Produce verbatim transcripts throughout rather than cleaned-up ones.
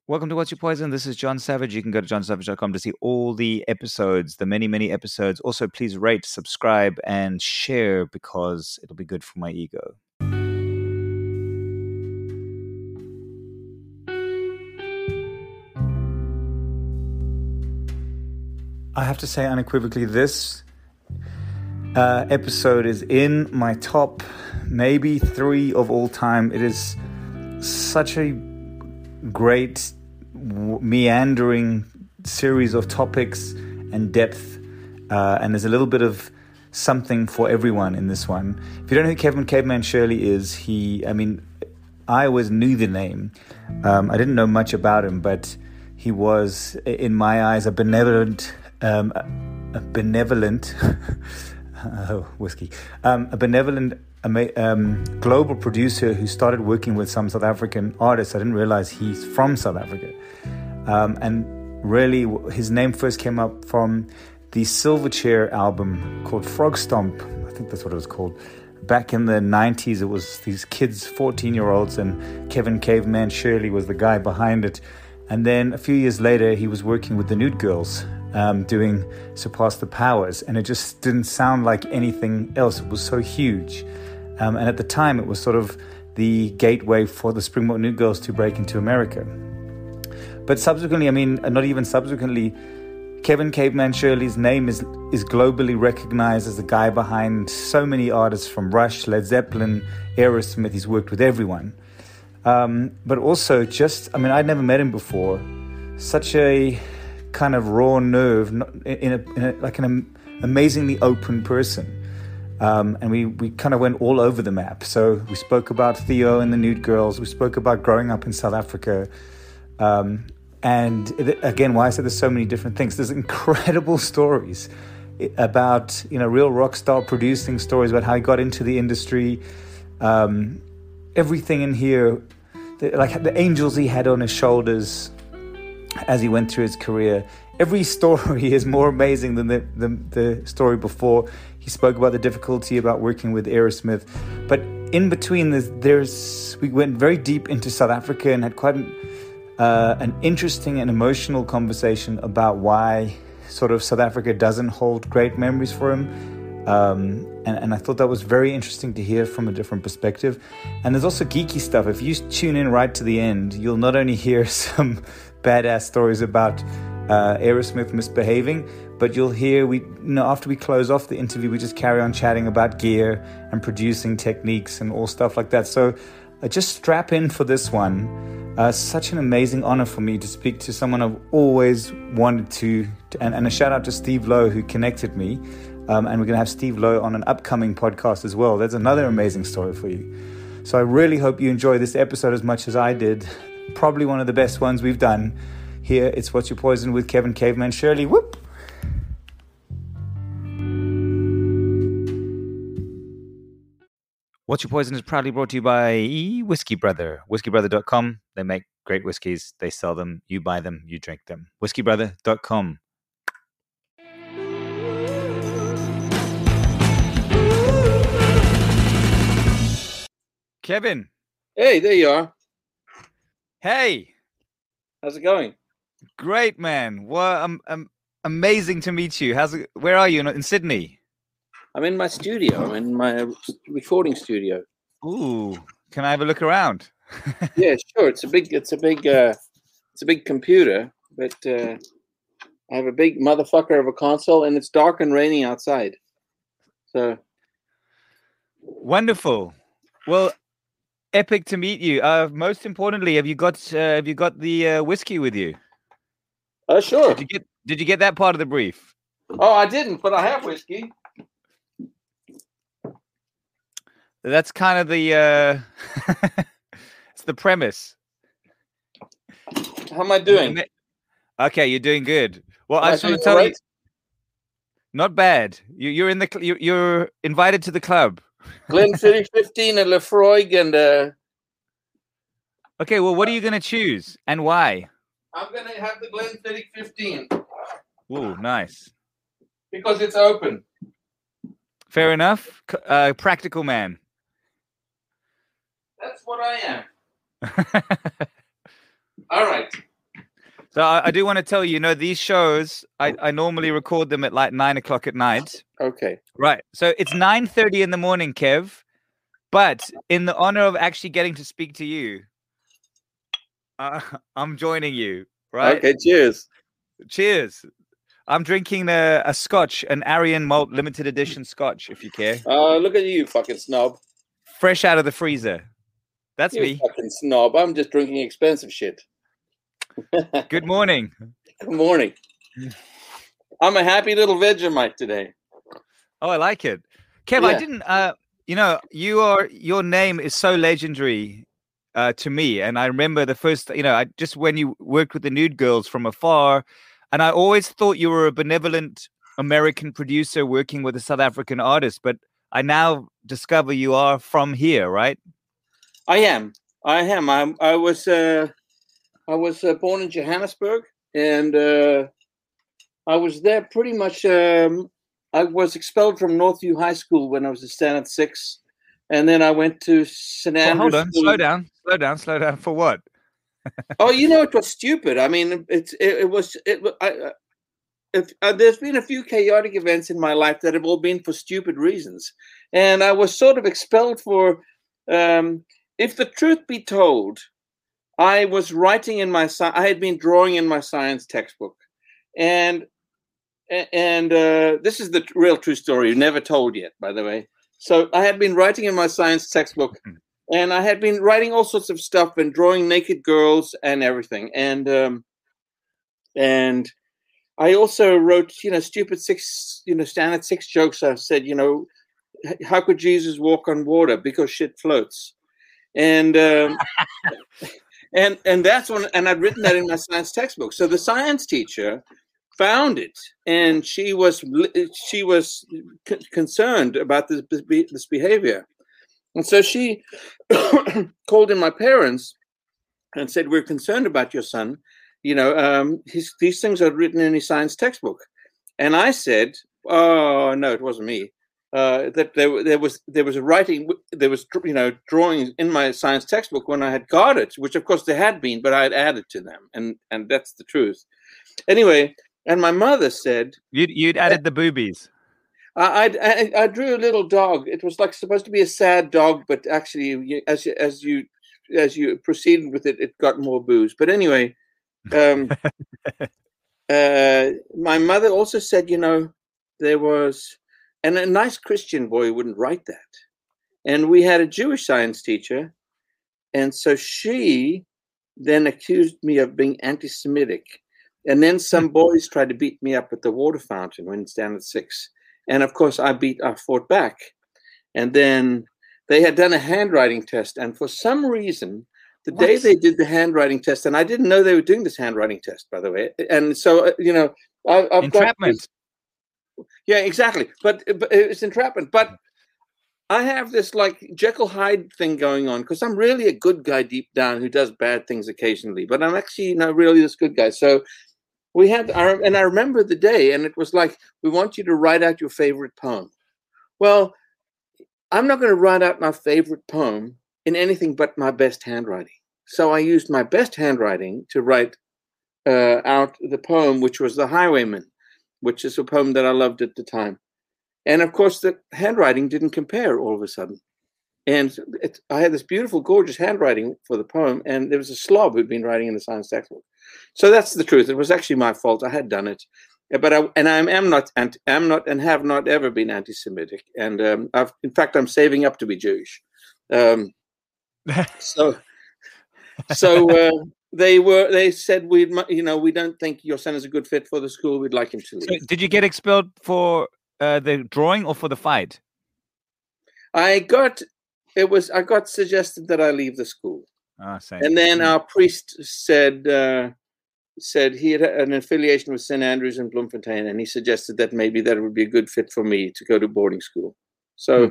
Welcome to What's Your Poison? This is John Savage. You can go to john savage dot com to see all the episodes, the many, many episodes. Also, please rate, subscribe, and share because it'll be good for my ego. I have to say unequivocally, this uh, episode is in my top maybe three of all time. It is such a great meandering series of topics and depth, uh, and there's a little bit of something for everyone in this one. If you don't know who Kevin Caveman Shirley is, he, I mean, I always knew the name. Um, I didn't know much about him, but he was, in my eyes, a benevolent, um, a benevolent, oh, whiskey, um, a benevolent um, global producer who started working with some South African artists. I didn't realize he's from South Africa. Um, and really, his name first came up from the Silverchair album called Frog Stomp. I think that's what it was called. Back in the nineties, it was these kids, fourteen-year-olds, and Kevin Caveman Shirley was the guy behind it. And then a few years later, he was working with the Nude Girls, um, doing Surpass the Powers. And it just didn't sound like anything else. It was so huge. Um, and at the time, it was sort of the gateway for the Springbok Nude Girls to break into America. But subsequently, I mean, not even subsequently, Kevin Caveman Shirley's name is is globally recognized as the guy behind so many artists from Rush, Led Zeppelin, Aerosmith. He's worked with everyone. Um, but also just, I mean, I'd never met him before. Such a kind of raw nerve, in a, in a like an amazingly open person. Um, and we, we kind of went all over the map. So we spoke about Theo and the Nude Girls. We spoke about growing up in South Africa. Um, and it, again, why I said there's so many different things. There's incredible stories about, you know, real rock star producing stories about how he got into the industry. Um, everything in here, the, like the angels he had on his shoulders as he went through his career. Every story is more amazing than the, the, the story before. He spoke about the difficulty about working with Aerosmith. But in between, there's, there's we went very deep into South Africa and had quite an, uh, an interesting and emotional conversation about why sort of South Africa doesn't hold great memories for him. Um, and, and I thought that was very interesting to hear from a different perspective. And there's also geeky stuff. If you tune in right to the end, you'll not only hear some badass stories about uh, Aerosmith misbehaving, but you'll hear, we, you know, after we close off the interview, we just carry on chatting about gear and producing techniques and all stuff like that. So uh, just strap in for this one. Uh, such an amazing honor for me to speak to someone I've always wanted to, to and, and a shout out to Steve Lowe who connected me. Um, and we're going to have Steve Lowe on an upcoming podcast as well. That's another amazing story for you. So I really hope you enjoy this episode as much as I did. Probably one of the best ones we've done here. It's What's Your Poison with Kevin Caveman Shirley. Whoop! What's Your Poison is proudly brought to you by Whiskey Brother. whiskey brother dot com. They make great whiskeys. They sell them. You buy them. You drink them. whiskey brother dot com. Kevin. Hey, there you are. Hey. How's it going? Great, man. Well, um, um, amazing to meet you. How's it? Where are you? In Sydney? I'm in my studio. I'm in my recording studio. Ooh, can I have a look around? Yeah, sure. It's a big. It's a big. Uh, it's a big computer, but uh, I have a big motherfucker of a console, and it's dark and rainy outside. So wonderful. Well, epic to meet you. Uh, most importantly, have you got uh, have you got the uh, whiskey with you? Uh, sure. Did you get Did you get that part of the brief? Oh, I didn't, but I have whiskey. That's kind of the uh, it's the premise. How am I doing? Okay, you're doing good. Well, am I just want to tell right? you, not bad. You, you're in the you're, you're invited to the club. Glenfiddich fifteen and Lefroy and. Uh... Okay, well, what are you going to choose and why? I'm going to have the Glenfiddich fifteen. Ooh, nice. Because it's open. Fair enough. Uh, practical man. That's what I am. All right. So I, I do want to tell you, you know, these shows, I, I normally record them at like nine o'clock at night. Okay. Right. So it's nine thirty in the morning, Kev. But in the honor of actually getting to speak to you, uh, I'm joining you. Right. Okay. Cheers. Cheers. I'm drinking a, a scotch, an Arian Malt limited edition scotch, if you care. Oh, uh, look at you, fucking snob. Fresh out of the freezer. That's you me. Fucking snob. I'm just drinking expensive shit. Good morning. Good morning. I'm a happy little Vegemite today. Oh, I like it. Kev, yeah. I didn't, uh, you know, you are, your name is so legendary uh, to me. And I remember the first, you know, I just when you worked with the Nude Girls from afar, and I always thought you were a benevolent American producer working with a South African artist, but I now discover you are from here, right? I am. I am. I, I was, uh, I was uh, born in Johannesburg, and uh, I was there pretty much. Um, I was expelled from Northview High School when I was a standard six, and then I went to Saint Andrews. Well, hold on, slow down, slow down, slow down. For what? Oh, you know, it was stupid. I mean, it's it, it was it. I, if uh, there's been a few chaotic events in my life that have all been for stupid reasons, and I was sort of expelled for. Um, if the truth be told, I was writing in my. I had been drawing in my science textbook, and and uh, this is the real true story, never told yet, by the way. So I had been writing in my science textbook. And I had been writing all sorts of stuff and drawing naked girls and everything. And um, and I also wrote, you know, stupid six, you know, standard six jokes. I said, you know, how could Jesus walk on water? Because shit floats. And um, and and that's when, and I'd written that in my science textbook. So the science teacher found it, and she was she was c- concerned about this this behavior. And so she called in my parents and said, we're concerned about your son. You know, um, his, these things are written in his science textbook. And I said, oh, no, it wasn't me. Uh, that there, there was there was a writing, there was, you know, drawings in my science textbook when I had got it, which of course there had been, but I had added to them. And, and that's the truth. Anyway, and my mother said. You'd, you'd added the boobies. I, I I drew a little dog. It was like supposed to be a sad dog, but actually, as as you as you proceeded with it, it got more booze. But anyway, um, uh, my mother also said, you know, there was, and a nice Christian boy wouldn't write that. And we had a Jewish science teacher, and so she then accused me of being anti-Semitic. And then some boys tried to beat me up at the water fountain when standard six. And of course, I beat, I fought back. And then they had done a handwriting test. And for some reason, the what? day they did the handwriting test, and I didn't know they were doing this handwriting test, by the way. And so, you know, I, I've entrapment. Got this, yeah, exactly. But, but it's entrapment. But I have this like Jekyll Hyde thing going on because I'm really a good guy deep down who does bad things occasionally. But I'm actually not really this good guy. So we had, our, and I remember the day, and it was like, we want you to write out your favorite poem. Well, I'm not going to write out my favorite poem in anything but my best handwriting. So I used my best handwriting to write uh, out the poem, which was The Highwayman, which is a poem that I loved at the time. And of course, the handwriting didn't compare all of a sudden. And it, I had this beautiful, gorgeous handwriting for the poem, and there was a slob who'd been writing in the science textbook. So that's the truth. It was actually my fault. I had done it, but I and I am not anti, am not and have not ever been anti-Semitic. And um, I've, in fact, I'm saving up to be Jewish. Um, so, so uh, they were. They said we, you know, we don't think your son is a good fit for the school. We'd like him to leave. So did you get expelled for uh, the drawing or for the fight? I got. It was. I got suggested that I leave the school. Ah, same. And then our priest said uh, said he had an affiliation with Saint Andrews in Bloemfontein, and he suggested that maybe that would be a good fit for me to go to boarding school. So, hmm.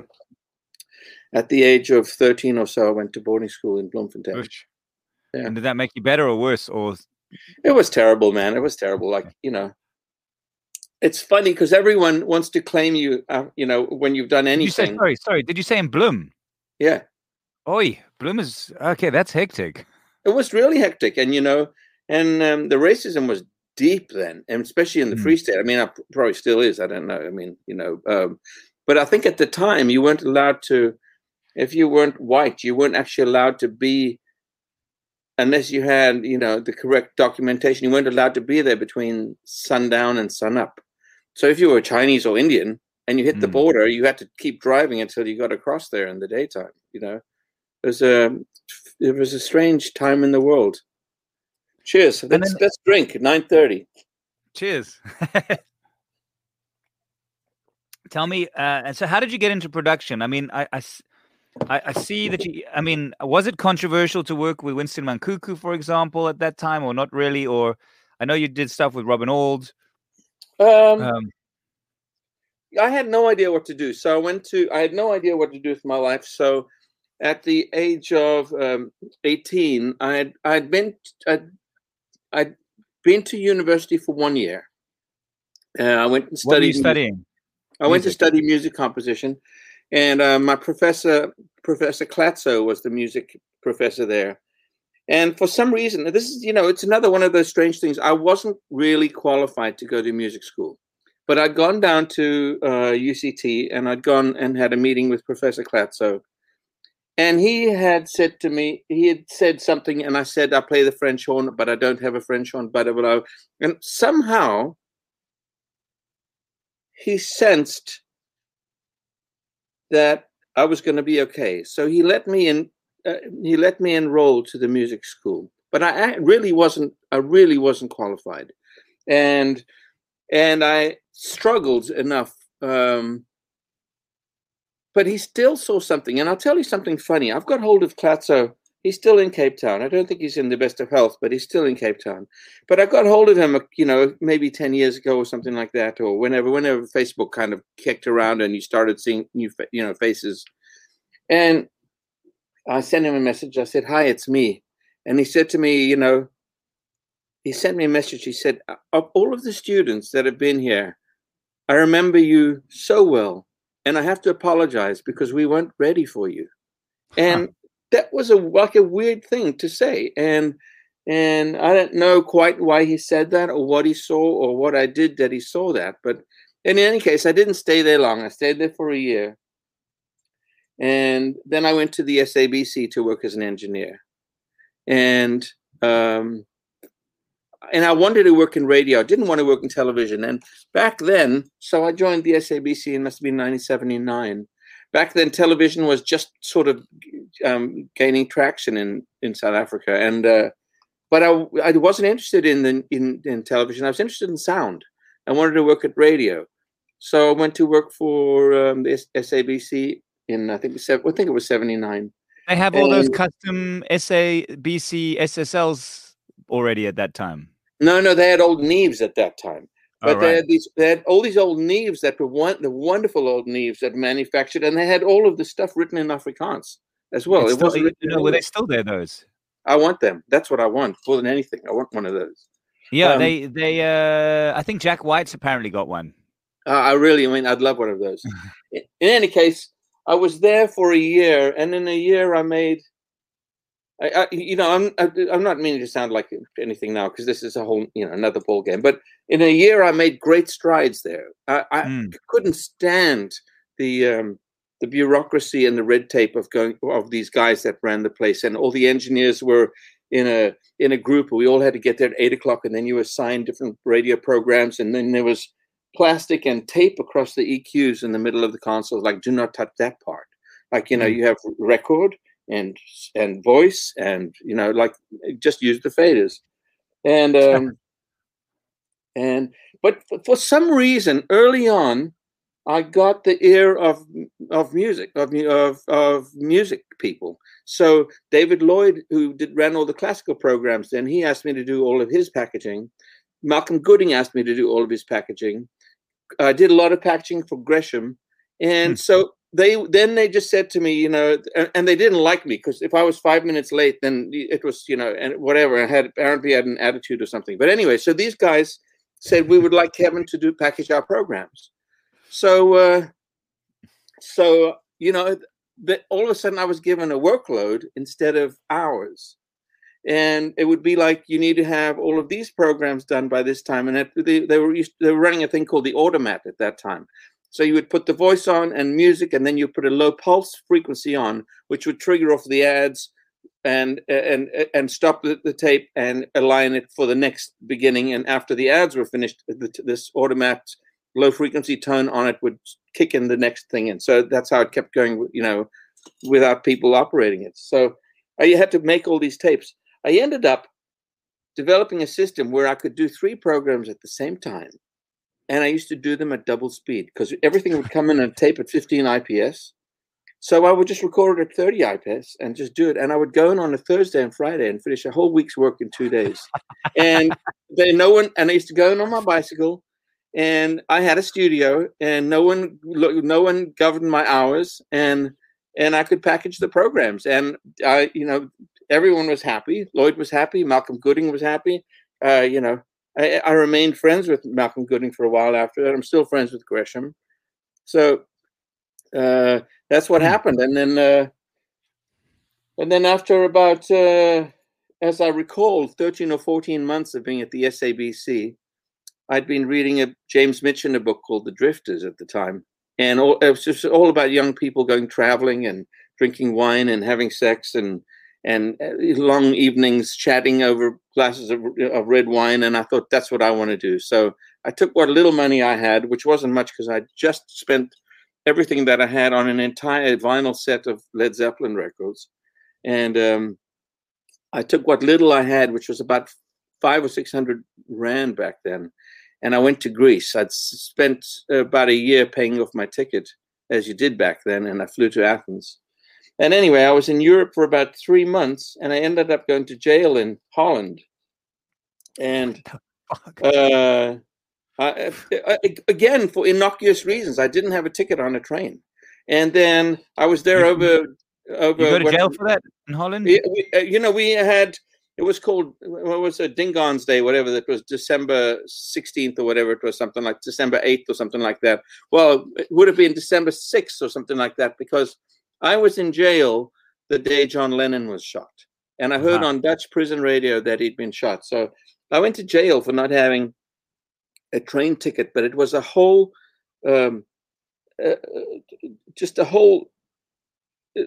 at the age of thirteen or so, I went to boarding school in Bloemfontein. Yeah. And did that make you better or worse? Or it was terrible, man. It was terrible. Like, you know, it's funny because everyone wants to claim you. Uh, you know, when you've done anything. Did you say, sorry, sorry. Did you say in Bloem? Yeah. Oi, Bloem is okay. That's hectic. It was really hectic, and you know, and um, the racism was deep then, and especially in the Mm. Free State. I mean, it probably still is. I don't know. I mean, you know, um, but I think at the time you weren't allowed to, if you weren't white, you weren't actually allowed to be, unless you had, you know, the correct documentation. You weren't allowed to be there between sundown and sunup. So if you were Chinese or Indian and you hit the Mm. border, you had to keep driving until you got across there in the daytime. You know, it was a it was a strange time in the world. Cheers. And Let's then, let's drink. Nine thirty. cheers. Tell me, uh, and so how did you get into production? I mean, I, I s- I- I see that you, I mean, was it controversial to work with Winston Mancuku, for example, at that time, or not really? Or I know you did stuff with Robin Auld. Um, Um, I had no idea what to do, so I went to. I had no idea what to do with my life. So, at the age of um, eighteen, I had I'd been I'd, I'd been to university for one year. Uh, I went and what were you studied. mu- studying? I went to Music. study music composition, and uh, my professor, Professor Klatzo, was the music professor there. And for some reason, this is, you know, it's another one of those strange things. I wasn't really qualified to go to music school, but I'd gone down to uh, U C T and I'd gone and had a meeting with Professor Klatzo. And he had said to me, he had said something, and I said, I play the French horn, but I don't have a French horn, blah, blah, blah. And somehow he sensed that I was going to be okay. So he let me in. Uh, he let me enroll to the music school, but I, I really wasn't. I really wasn't qualified, and and I struggled enough. Um, but he still saw something, and I'll tell you something funny. I've got hold of Klatzo. He's still in Cape Town. I don't think he's in the best of health, but he's still in Cape Town. But I got hold of him, you know, maybe ten years ago or something like that, or whenever, whenever Facebook kind of kicked around and you started seeing new, you know, faces. And I sent him a message. I said, "Hi, it's me." And he said to me, you know, he sent me a message. He said, "Of all of the students that have been here, I remember you so well, and I have to apologize because we weren't ready for you." And that was a like a weird thing to say. And and I don't know quite why he said that or what he saw or what I did that he saw that. But in any case, I didn't stay there long. I stayed there for a year. And then I went to the S A B C to work as an engineer. And um, and I wanted to work in radio. I didn't want to work in television. And back then, so I joined the S A B C in must have been nineteen seventy-nine. Back then, television was just sort of um, gaining traction in, in South Africa. And uh, but I, I wasn't interested in, the, in in television. I was interested in sound. I wanted to work at radio. So I went to work for um, the S A B C in I think I think it was seventy-nine. They have all those And custom S A B C S S Ls already at that time. no, no, they had old Neves at that time. All But they right. had these, they had all these old Neves that were one, the wonderful old Neves that manufactured, and they had all of the stuff written in Afrikaans as well. It's It still, wasn't you written in know, were they English. still there, those? I want them. That's what I want more than anything. I want one of those. Yeah, Um, they, they, uh, I think Jack White's apparently got one. uh, I really, I mean, I'd love one of those. In in any case, I was there for a year, and in a year, I made. I, I, you know, I'm I, I'm not meaning to sound like anything now because this is a whole, you know, another ball game. But in a year, I made great strides there. I, I Mm. couldn't stand the um, the bureaucracy and the red tape of going of these guys that ran the place, and all the engineers were in a in a group. We all had to get there at eight o'clock, and then you assigned different radio programs, and then there was plastic and tape across the E Qs in the middle of the console, like do not touch that part. Like, you know, Mm. you have record and and voice, and you know, like just use the faders. And um and but for, for some reason early on I got the ear of of music of of of music people. So David Lloyd, who did ran all the classical programs, then he asked me to do all of his packaging. Malcolm Gooding asked me to do all of his packaging. I did a lot of packaging for Gresham, and Hmm. so they then they just said to me, you know, and, and they didn't like me because if I was five minutes late, then it was, you know, and whatever. I had apparently had an attitude or something. But anyway, so these guys said we would like Kevin to do package our programs. So, uh, so you know, that all of a sudden I was given a workload instead of hours, and it would be like you need to have all of these programs done by this time. And it, they, they were used, they were running a thing called the Automat at that time. So you would put the voice on and music, and then you put a low pulse frequency on, which would trigger off the ads and and and stop the, the tape and align it for the next beginning. And after the ads were finished, the, this Automat low frequency tone on it would kick in the next thing in. So that's how it kept going, you know, without people operating it. So I had to make all these tapes. I ended up developing a system where I could do three programs at the same time. And I used to do them at double speed because everything would come in on tape at fifteen I P S. So I would just record it at thirty I P S and just do it. And I would go in on a Thursday and Friday and finish a whole week's work in two days. And then no one, and I used to go in on my bicycle, and I had a studio, and no one, no one governed my hours, and and I could package the programs. And I, you know, everyone was happy. Lloyd was happy. Malcolm Gooding was happy. Uh, you know, I, I remained friends with Malcolm Gooding for a while after that. I'm still friends with Gresham. So uh, that's what happened. And then, uh, and then after about, uh, as I recall, thirteen or fourteen months of being at the S A B C, I'd been reading a James Michener book called The Drifters at the time. And all, it was just all about young people going traveling and drinking wine and having sex and and long evenings chatting over glasses of, of red wine. And I thought, that's what I want to do. So I took what little money I had, which wasn't much because I just spent everything that I had on an entire vinyl set of Led Zeppelin records. And um, I took what little I had, which was about five or six hundred rand back then. And I went to Greece. I'd spent about a year paying off my ticket, as you did back then, and I flew to Athens. And anyway, I was in Europe for about three months, and I ended up going to jail in Holland. And uh, I, I, again, for innocuous reasons, I didn't have a ticket on a train. And then I was there over... over you go to jail for that in Holland? We, you know, we had... It was called, what was it, Dingon's Day, whatever, that was December sixteenth or whatever, it was something like December eighth or something like that. Well, it would have been December sixth or something like that, because I was in jail the day John Lennon was shot. And I heard uh-huh. on Dutch prison radio that he'd been shot. So I went to jail for not having a train ticket, but it was a whole, um, uh, just a whole uh,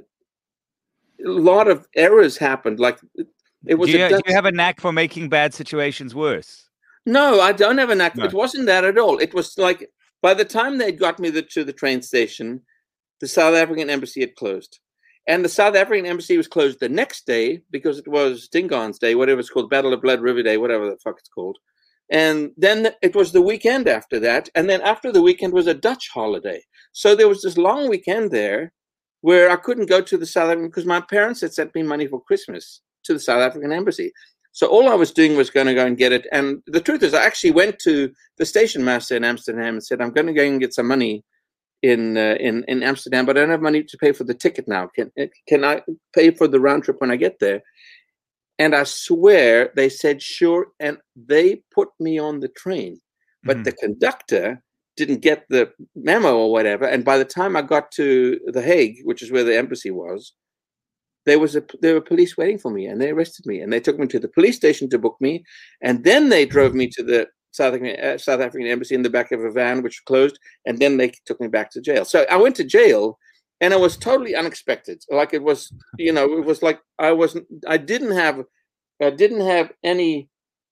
lot of errors happened. Like, It was do, you, a Dutch... do you have a knack for making bad situations worse? No, I don't have a knack. No. It wasn't that at all. It was like, by the time they got me the, to the train station, the South African embassy had closed. And the South African embassy was closed the next day because it was Dingon's Day, whatever it's called, Battle of Blood River Day, whatever the fuck it's called. And then it was the weekend after that. And then after the weekend was a Dutch holiday. So there was this long weekend there where I couldn't go to the South African, because my parents had sent me money for Christmas to the South African embassy. So all I was doing was going to go and get it. And the truth is, I actually went to the station master in Amsterdam and said, I'm going to go and get some money in uh, in, in Amsterdam, but I don't have money to pay for the ticket now. Can, can I pay for the round trip when I get there? And I swear they said, sure. And they put me on the train. But mm-hmm. the conductor didn't get the memo or whatever. And by the time I got to The Hague, which is where the embassy was, There was a there were police waiting for me, and they arrested me, and they took me to the police station to book me, and then they drove me to the South African, uh, South African embassy in the back of a van, which closed, and then they took me back to jail. So I went to jail, and it was totally unexpected. Like it was, you know, it was like I wasn't, I didn't have, I didn't have any,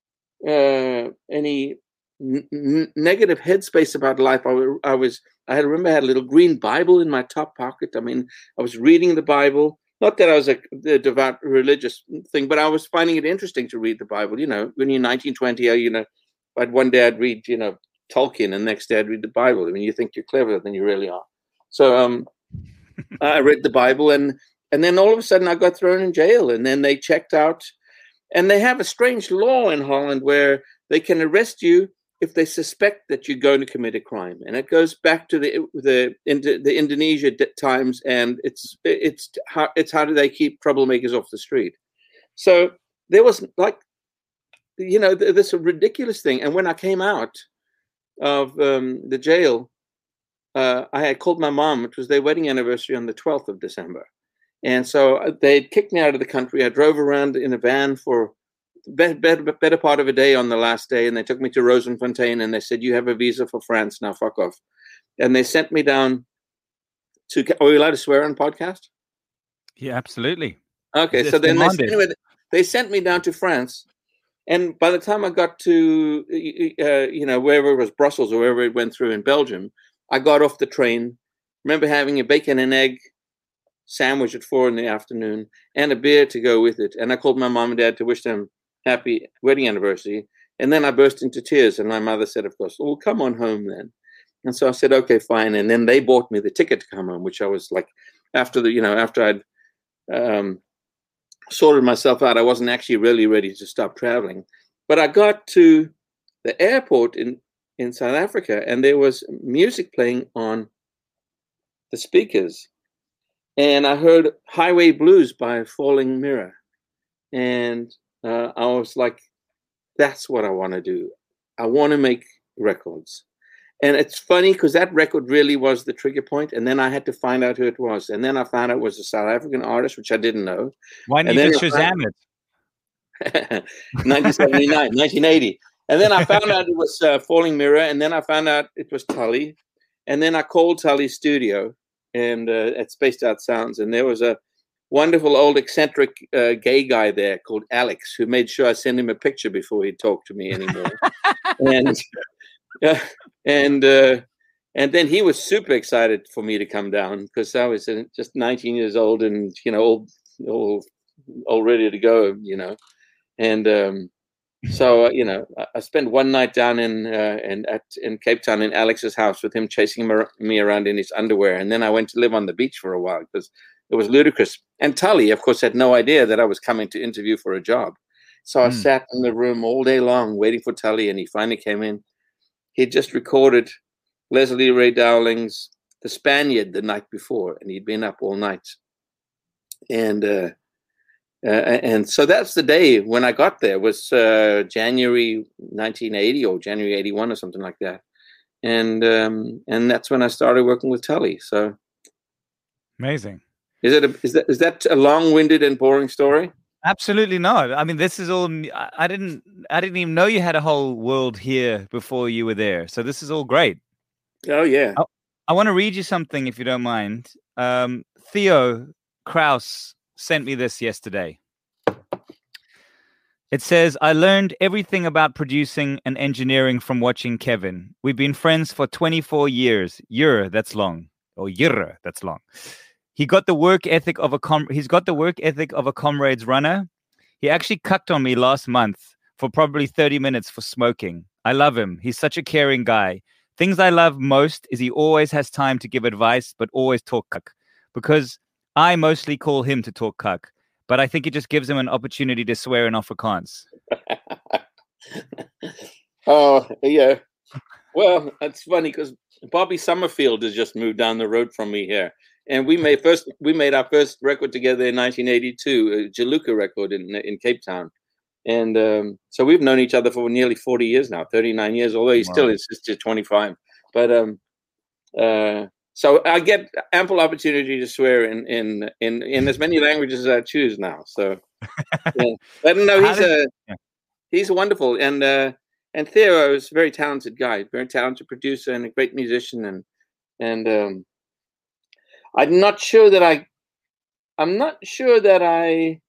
uh, any n- negative headspace about life. I, I was, I had remember I had a little green Bible in my top pocket. I mean, I was reading the Bible. Not that I was a, a devout religious thing, but I was finding it interesting to read the Bible. You know, when you're nineteen, twenty, you know, I'd one day I'd read, you know, Tolkien, and the next day I'd read the Bible. I mean, you think you're cleverer than you really are. So um, I read the Bible, and and then all of a sudden I got thrown in jail, and then they checked out. And they have a strange law in Holland where they can arrest you if they suspect that you're going to commit a crime, and it goes back to the the the Indonesia times, and it's it's how it's how do they keep troublemakers off the street? So there was like, you know, this ridiculous thing. And when I came out of um, the jail, uh, I had called my mom. It was their wedding anniversary on the twelfth of December, And so they kicked me out of the country. I drove around in a van for better, better, better part of a day on the last day, and they took me to Rosenfontein, and they said, you have a visa for France, now fuck off. And they sent me down to, are we allowed to swear on podcast? Yeah, absolutely. Okay, It's so then they, anyway, they sent me down to France, and by the time I got to, uh, you know, wherever it was, Brussels or wherever it went through in Belgium, I got off the train. Remember having a bacon and egg sandwich at four in the afternoon and a beer to go with it. And I called my mom and dad to wish them happy wedding anniversary. And then I burst into tears. And my mother said, of course, oh, come on home then. And so I said, okay, fine. And then they bought me the ticket to come home, which I was like, after the, you know, after I'd um, sorted myself out, I wasn't actually really ready to stop traveling. But I got to the airport in, in South Africa, and there was music playing on the speakers. And I heard Highway Blues by Falling Mirror. And uh, I was like, that's what I want to do. I want to make records. And it's funny because that record really was the trigger point. And then I had to find out who it was. And then I found out it was a South African artist, which I didn't know. Why didn't you just Shazam it? nineteen seventy-nine, nineteen eighty. And then I found out it was uh, Falling Mirror. And then I found out it was Tully. And then I called Tully's studio. And uh, at Spaced Out Sounds, and there was a wonderful old eccentric uh, gay guy there called Alex, who made sure I sent him a picture before he'd talk to me anymore. and uh, and uh, and then he was super excited for me to come down because I was uh, just nineteen years old and you know all all all ready to go, you know, and um, so uh, you know I, I spent one night down in uh, in at in Cape Town in Alex's house with him chasing me around in his underwear, and then I went to live on the beach for a while because it was ludicrous. And Tully, of course, had no idea that I was coming to interview for a job, so I mm. sat in the room all day long waiting for Tully, and he finally came in. He'd just recorded Leslie Ray Dowling's The Spaniard the night before, and he'd been up all night, and. Uh, Uh, and so that's the day when I got there was uh, January nineteen eighty or January eighty-one or something like that. And um, and that's when I started working with Tully. So amazing. Is it a, is that is that a long-winded and boring story? Absolutely not. I mean, this is all. I didn't. I didn't even know you had a whole world here before you were there. So this is all great. Oh yeah. I, I want to read you something if you don't mind. Um, Theo Kraus sent me this yesterday. It says, I learned everything about producing and engineering from watching Kevin. We've been friends for twenty-four years. Year, that's long. Or year, that's long. He got the work ethic of a com- he's got the work ethic of a comrade's runner. He actually cucked on me last month for probably thirty minutes for smoking. I love him. He's such a caring guy. Things I love most is he always has time to give advice, but always talk cuck. Because I mostly call him to talk cuck, but I think it just gives him an opportunity to swear in Afrikaans. Oh, yeah. Well, that's funny because Bobby Summerfield has just moved down the road from me here. And we made first we made our first record together in nineteen eighty-two, a Jaluka record in in Cape Town. And um, so we've known each other for nearly forty years now, thirty-nine years, although he wow. still is just twenty-five. But um, uh, So I get ample opportunity to swear in in in, in as many languages as I choose now. So, yeah. But no, he's a yeah. he's wonderful, and uh, and Theo is a very talented guy, very talented producer, and a great musician. And and um, I'm not sure that I, I'm not sure that I,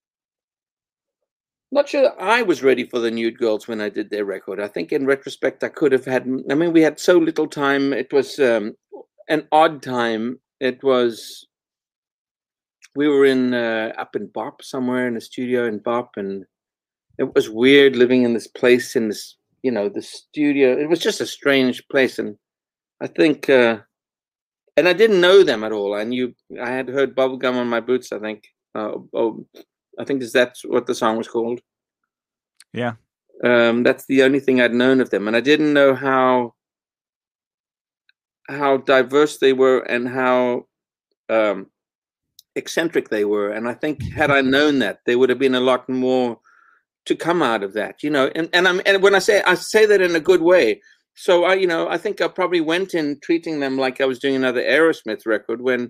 not sure that I was ready for the Nude Girls when I did their record. I think in retrospect, I could have had. I mean, we had so little time. It was. Um, An odd time. It was. We were in uh, up in Bop somewhere in the studio in Bop, and it was weird living in this place in this, you know, the studio. It was just a strange place, and I think, uh, and I didn't know them at all. I knew I had heard Bubblegum on My Boots. I think. Uh, oh, I think is that's what the song was called. Yeah. Um, that's the only thing I'd known of them, and I didn't know how. how diverse they were and how um, eccentric they were. And I think had I known that, there would have been a lot more to come out of that, you know, and, and I'm, and when I say, I say that in a good way. So I, you know, I think I probably went in treating them like I was doing another Aerosmith record when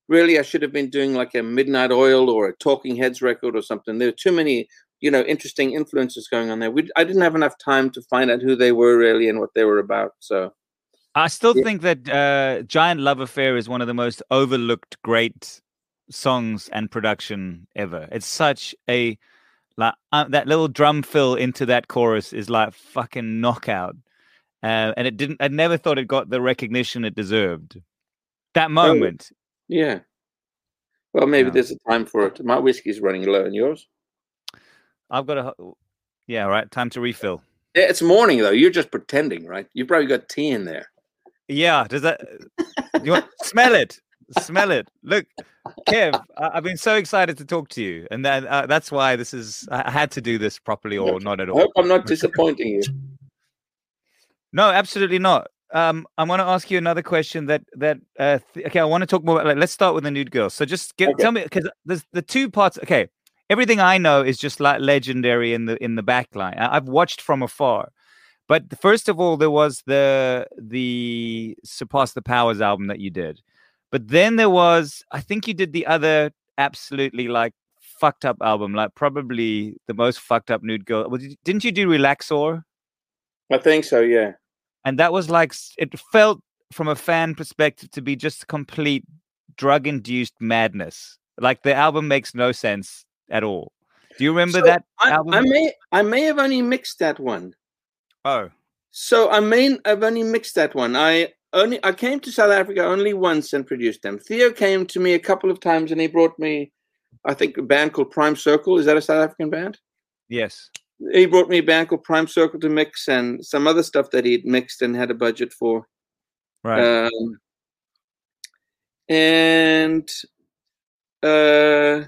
really I should have been doing like a Midnight Oil or a Talking Heads record or something. There were too many, you know, interesting influences going on there. We, I didn't have enough time to find out who they were really and what they were about. So I still yeah. think that uh, Giant Love Affair is one of the most overlooked great songs and production ever. It's such a like uh, that little drum fill into that chorus is like fucking knockout, uh, and it didn't. I never thought it got the recognition it deserved. That moment, oh, yeah. Well, maybe yeah. there's a time for it. My whiskey's running low, and yours? I've got a yeah, right. Time to refill. Yeah, it's morning though. You're just pretending, right? You probably got tea in there. Yeah. Does that? You want smell it? Smell it. Look, Kev, I, I've been so excited to talk to you, and that uh, that's why this is. I had to do this properly, or not at all. I hope I'm not disappointing you. No, absolutely not. Um, I want to ask you another question. That that uh, th- okay, I want to talk more. About, like, let's start with the Nude Girl. So just get, okay. tell me, because there's the two parts. Okay, everything I know is just like legendary in the in the back line. I, I've watched from afar. But first of all, there was the the Surpass the Powers album that you did. But then there was, I think you did the other absolutely like fucked up album, like probably the most fucked up Nude Girl. Didn't you do Relaxor? I think so, yeah. And that was like, it felt from a fan perspective to be just complete drug-induced madness. Like the album makes no sense at all. Do you remember so that I, album? I may I may have only mixed that one. Oh. So I may I've only mixed that one. I only I came to South Africa only once and produced them. Theo came to me a couple of times and he brought me, I think, a band called Prime Circle. Is that a South African band? Yes. He brought me a band called Prime Circle to mix and some other stuff that he'd mixed and had a budget for. Right. Um, and uh,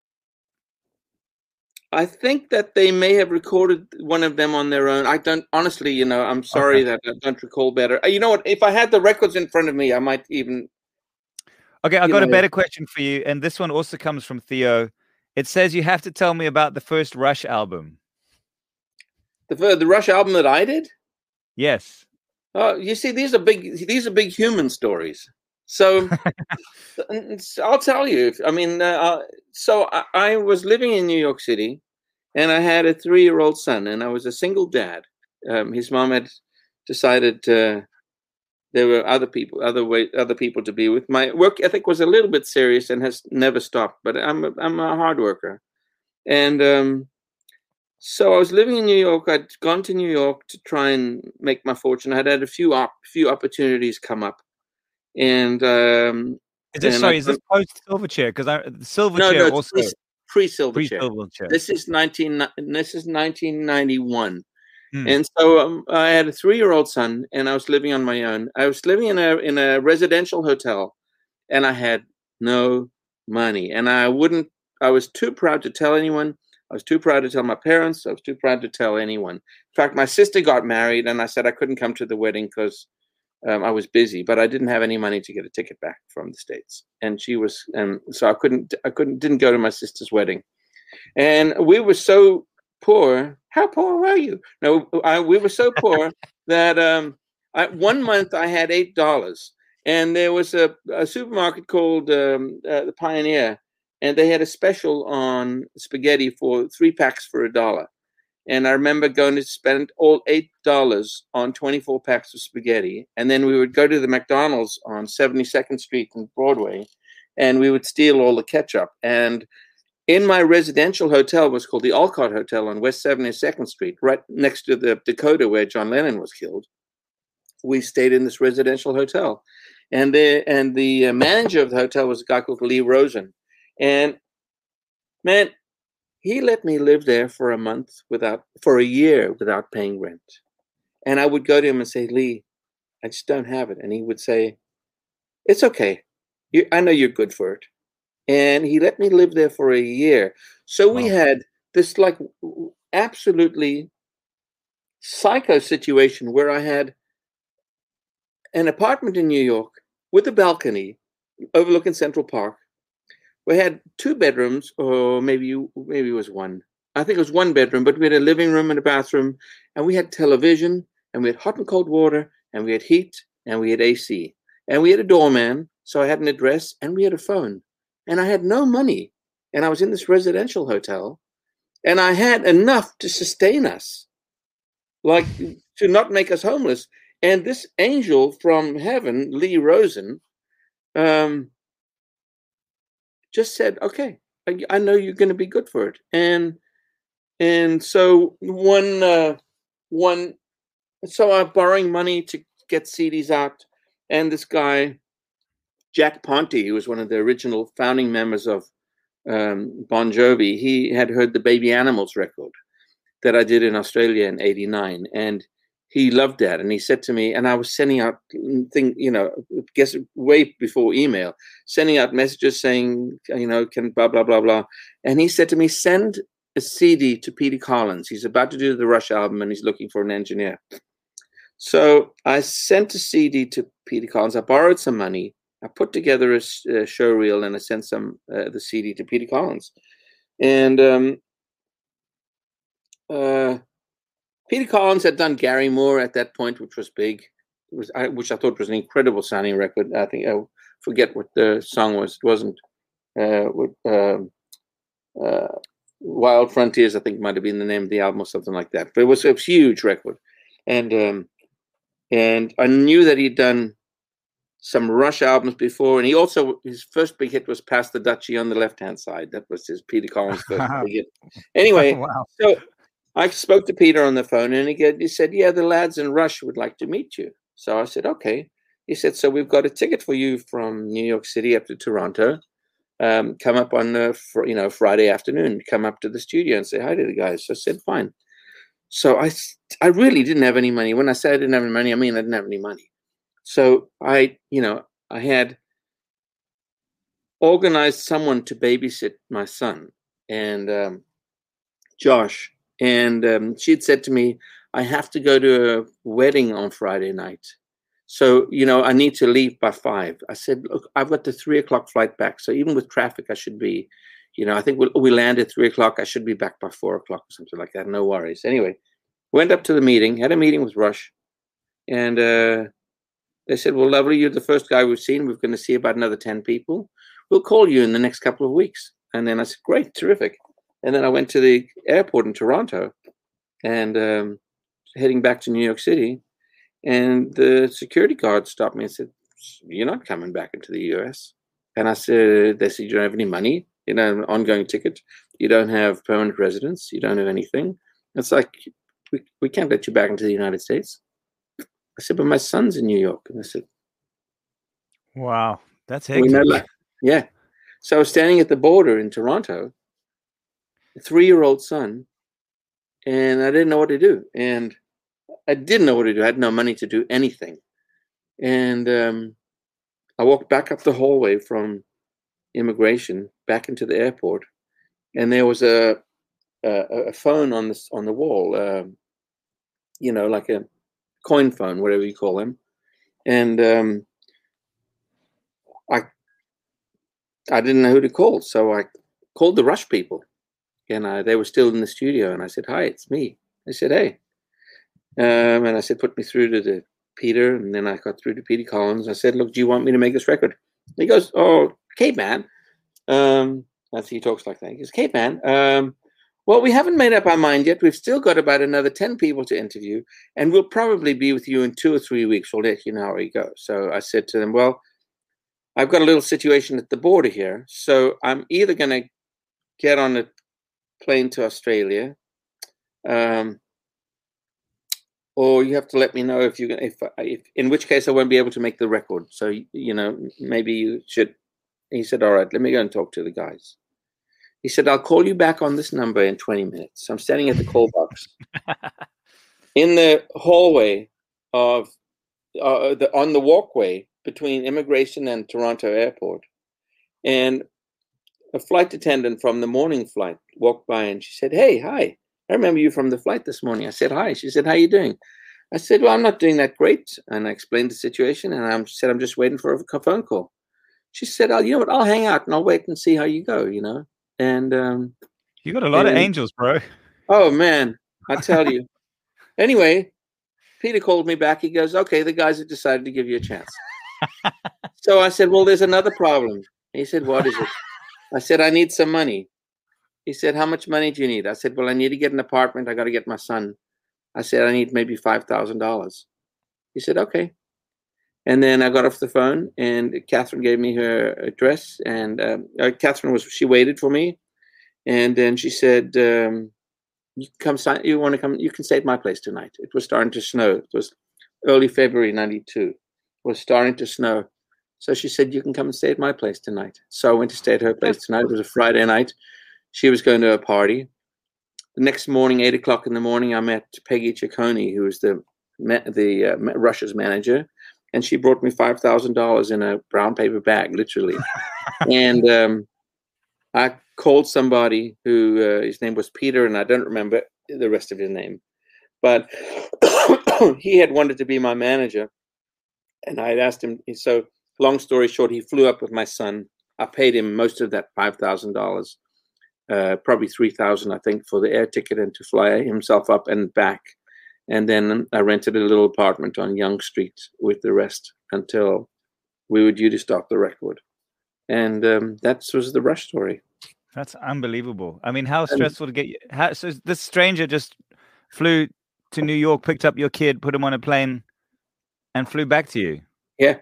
I think that they may have recorded one of them on their own. I don't, honestly, you know, I'm sorry okay. that I don't recall better. You know what? If I had the records in front of me, I might even. Okay, I've got know. a better question for you. And this one also comes from Theo. It says you have to tell me about the first Rush album. The, the Rush album that I did? Yes. Oh, you see, these are big, these are big human stories. So I'll tell you. I mean, uh, so I, I was living in New York City, and I had a three-year-old son, and I was a single dad. Um, his mom had decided uh, there were other people, other way, other people to be with. My work ethic was a little bit serious and has never stopped. But I'm a, I'm a hard worker, and um, so I was living in New York. I'd gone to New York to try and make my fortune. I'd had a few op- few opportunities come up. And um, is this, and sorry, I, is this post Silverchair? Because I Silverchair no, no, also pre Silverchair. Pre-Silverchair. This is nineteen. This is nineteen ninety-one, hmm. and so um, I had a three-year-old son, and I was living on my own. I was living in a in a residential hotel, and I had no money, and I wouldn't. I was too proud to tell anyone. I was too proud to tell my parents. I was too proud to tell anyone. In fact, my sister got married, and I said I couldn't come to the wedding because. Um, I was busy, but I didn't have any money to get a ticket back from the States, and she was, um, so I couldn't, I couldn't, didn't go to my sister's wedding, and we were so poor. How poor were you? No, I, we were so poor that um, I, one month I had eight dollars, and there was a, a supermarket called um, uh, the Pioneer, and they had a special on spaghetti for three packs for a dollar. And I remember going to spend all eight dollars on twenty-four packs of spaghetti. And then we would go to the McDonald's on seventy-second Street and Broadway, and we would steal all the ketchup. And in my residential hotel was called the Olcott Hotel on West seventy-second Street, right next to the Dakota where John Lennon was killed. We stayed in this residential hotel. And the, and the manager of the hotel was a guy called Lee Rosen. And, man, he let me live there for a month without, for a year without paying rent. And I would go to him and say, Lee, I just don't have it. And he would say, it's okay. You, I know you're good for it. And he let me live there for a year. So we wow. had this like absolutely psycho situation where I had an apartment in New York with a balcony overlooking Central Park. We had two bedrooms, or maybe maybe it was one. I think it was one bedroom, but we had a living room and a bathroom, and we had television, and we had hot and cold water, and we had heat, and we had A C, and we had a doorman. So I had an address and we had a phone. And I had no money. And I was in this residential hotel. And I had enough to sustain us, like to not make us homeless. And this angel from heaven, Lee Rosen, um, just said, okay, I, I know you're going to be good for it. And and so one, uh, one, so I'm borrowing money to get C Ds out. And this guy, Jack Ponte, who was one of the original founding members of um, Bon Jovi, he had heard the Baby Animals record that I did in Australia in eighty-nine. And he loved that. And he said to me, and I was sending out thing, you know, I guess way before email, sending out messages saying, you know, can blah, blah, blah, blah. And he said to me, send a C D to Peter Collins. He's about to do the Rush album and he's looking for an engineer. So I sent a C D to Peter Collins. I borrowed some money. I put together a, a show reel and I sent some uh, the C D to Peter Collins. And um, uh, Peter Collins had done Gary Moore at that point, which was big, it was I, which I thought was an incredible sounding record. I think I forget what the song was. It wasn't uh, what, uh, uh, Wild Frontiers, I think might have been the name of the album or something like that. But it was a huge record. And um, and I knew that he'd done some Rush albums before, and he also, his first big hit was Pass the Dutchie on the Left-Hand Side. That was his Peter Collins first big hit. Anyway, wow. So I spoke to Peter on the phone, and he, he said, yeah, the lads in Rush would like to meet you. So I said, okay. He said, so we've got a ticket for you from New York City up to Toronto. Um, come up on the, you know, Friday afternoon, come up to the studio and say hi to the guys. So I said, fine. So I, I really didn't have any money. When I said I didn't have any money, I mean I didn't have any money. So I, you know, I had organized someone to babysit my son and um, Josh. And um, she had said to me, I have to go to a wedding on Friday night. So, you know, I need to leave by five. I said, look, I've got the three o'clock flight back. So even with traffic, I should be, you know, I think we, we land at three o'clock. I should be back by four o'clock or something like that. No worries. Anyway, went up to the meeting, had a meeting with Rush. And uh, they said, well, lovely, you're the first guy we've seen. We're going to see about another ten people. We'll call you in the next couple of weeks. And then I said, great, terrific. And then I went to the airport in Toronto and um, heading back to New York City. And the security guard stopped me and said, you're not coming back into the U S. And I said, they said, you don't have any money, you know, an ongoing ticket. You don't have permanent residence. You don't have anything. It's like, we, we can't let you back into the United States. I said, but my son's in New York. And I said, wow, that's hectic. Yeah. So I was standing at the border in Toronto, a three-year-old son, and I didn't know what to do. And I didn't know what to do. I had no money to do anything. And um, I walked back up the hallway from immigration back into the airport, and there was a a, a phone on the on the wall, um, you know, like a coin phone, whatever you call them. And um, I I didn't know who to call, so I called the Rush people, and I, they were still in the studio. And I said, "Hi, it's me." They said, "Hey," um, and I said, "Put me through to the Peter," and then I got through to Peter Collins. I said, "Look, do you want me to make this record?" He goes, "Oh, caveman." Um, that's he talks like that. He goes, "Caveman. Um, well, we haven't made up our mind yet. We've still got about another ten people to interview, and we'll probably be with you in two or three weeks. We'll let you know how we go." So I said to them, "Well, I've got a little situation at the border here, so I'm either going to get on a plane to Australia, um, or you have to let me know if you if, if in which case I won't be able to make the record. So you know, maybe you should." He said, "All right, let me go and talk to the guys." He said, "I'll call you back on this number in twenty minutes. So I'm standing at the call box in the hallway of uh, the on the walkway between immigration and Toronto airport, and a flight attendant from the morning flight walked by, and she said, "Hey, hi, I remember you from the flight this morning." I said, "Hi." She said, "How you doing?" I said, "Well, I'm not doing that great." And I explained the situation, and I said, "I'm just waiting for a phone call." She said, "Oh, you know what? I'll hang out and I'll wait and see how you go, you know." And um, you got a lot and, of angels, bro. Oh man, I tell you. Anyway, Peter called me back. He goes, "Okay, the guys have decided to give you a chance." So I said, well, there's another problem. He said, what is it? I said, I need some money. He said, how much money do you need? I said, well, I need to get an apartment. I got to get my son. I said, I need maybe five thousand dollars. He said, okay. And then I got off the phone, and Catherine gave me her address. And um, uh, Catherine was, she waited for me. And then she said, um, you come, you want to come, you can stay at my place tonight. It was starting to snow. It was early February ninety-two. It was starting to snow. So she said, you can come and stay at my place tonight. So I went to stay at her place tonight. It was a Friday night. She was going to a party. The next morning, eight o'clock in the morning, I met Peggy Ciccone, who was the the uh, Russia's manager, and she brought me five thousand dollars in a brown paper bag, literally. And um, I called somebody who uh, his name was Peter, and I don't remember the rest of his name, but he had wanted to be my manager, and I had asked him. So, long story short, he flew up with my son. I paid him most of that five thousand dollars. Uh, probably three thousand, I think, for the air ticket and to fly himself up and back. And then I rented a little apartment on Yonge Street with the rest until we were due to start the record. And um, that was the Rush story. That's unbelievable. I mean, how stressful to get you. How, so this stranger just flew to New York, picked up your kid, put him on a plane, and flew back to you. Yeah.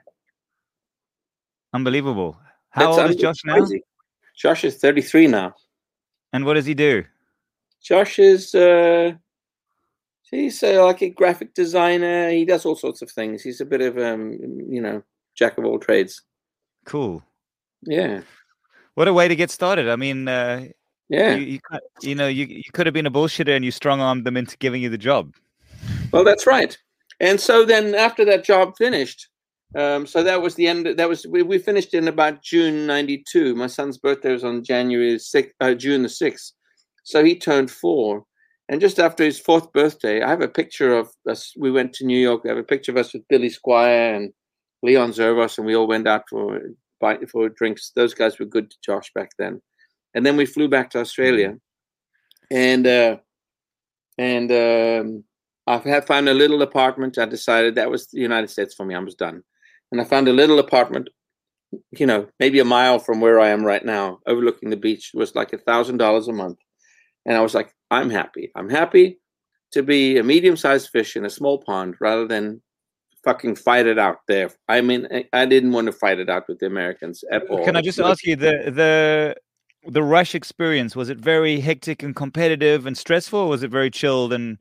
Unbelievable. How That's old is Josh now? crazy. Josh is thirty-three now. And what does he do? Josh is, uh, he's uh, like a graphic designer. He does all sorts of things. He's a bit of, um, you know, jack of all trades. Cool. Yeah. What a way to get started. I mean, uh, yeah, you, you, you know, you, you could have been a bullshitter and you strong-armed them into giving you the job. Well, that's right. And so then after that job finished, um, so that was the end. That was we, we finished in about June ninety-two. My son's birthday was on January sixth, uh, June the sixth. So he turned four. And just after his fourth birthday, I have a picture of us. We went to New York. I have a picture of us with Billy Squire and Leon Zervos, and we all went out for for drinks. Those guys were good to Josh back then. And then we flew back to Australia, and uh, and um, I had found a little apartment. I decided that was the United States for me. I was done, and I found a little apartment, you know, maybe a mile from where I am right now, overlooking the beach. It was like a thousand dollars a month, and I was like, I'm happy. I'm happy to be a medium-sized fish in a small pond rather than fucking fight it out there. I mean, I didn't want to fight it out with the Americans at all. Can I just ask you, the the the Rush experience, was it very hectic and competitive and stressful, or was it very chilled and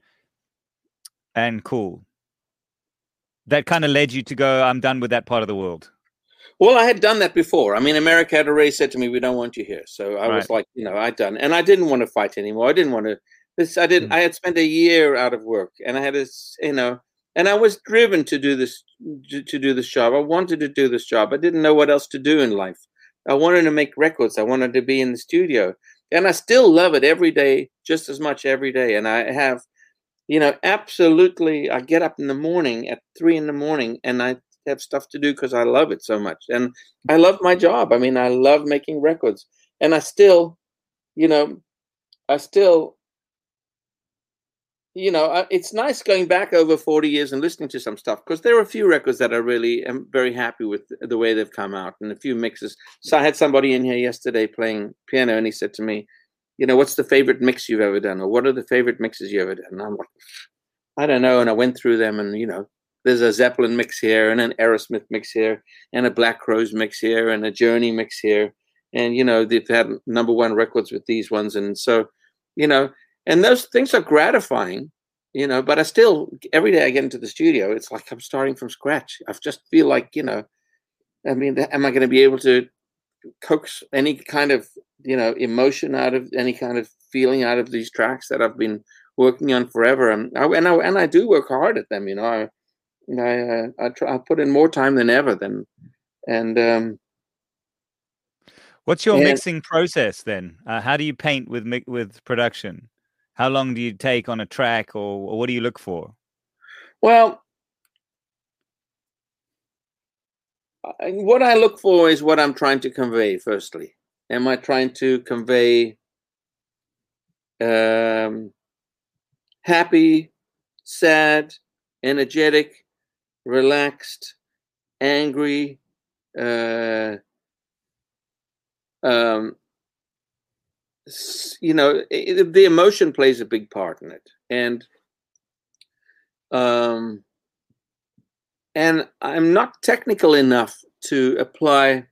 and cool? That kind of led you to go, I'm done with that part of the world. Well, I had done that before. I mean, America had already said to me, we don't want you here. So I right. was like, you know, I'd done, and I didn't want to fight anymore. I didn't want to, this, I didn't, mm. I had spent a year out of work, and I had this, you know, and I was driven to do this, to, to do this job. I wanted to do this job. I didn't know what else to do in life. I wanted to make records. I wanted to be in the studio, and I still love it every day, just as much every day. And I have, you know, absolutely, I get up in the morning at three in the morning, and I have stuff to do because I love it so much. And I love my job. I mean, I love making records, and I still, you know, I still, you know, it's nice going back over forty years and listening to some stuff, because there are a few records that I really am very happy with the way they've come out, and a few mixes. So I had somebody in here yesterday playing piano, and he said to me, you know, what's the favorite mix you've ever done? Or what are the favorite mixes you ever done? And I'm like, I don't know. And I went through them, and, you know, there's a Zeppelin mix here, and an Aerosmith mix here, and a Black Crowes mix here, and a Journey mix here. And, you know, they've had number one records with these ones. And so, you know, and those things are gratifying, you know, but I still, every day I get into the studio, it's like I'm starting from scratch. I just feel like, you know, I mean, am I going to be able to coax any kind of, you know, emotion out of, any kind of feeling out of these tracks that I've been working on forever? And I, and I, and I do work hard at them, you know, I, you know, I, I, try, I put in more time than ever then. And, um, what's your and, mixing process then? Uh, how do you paint with, with production? How long do you take on a track, or, or what do you look for? Well, what I look for is what I'm trying to convey, firstly. Am I trying to convey um, happy, sad, energetic, relaxed, angry, uh, um, you know, it, the emotion plays a big part in it. And um, and I'm not technical enough to apply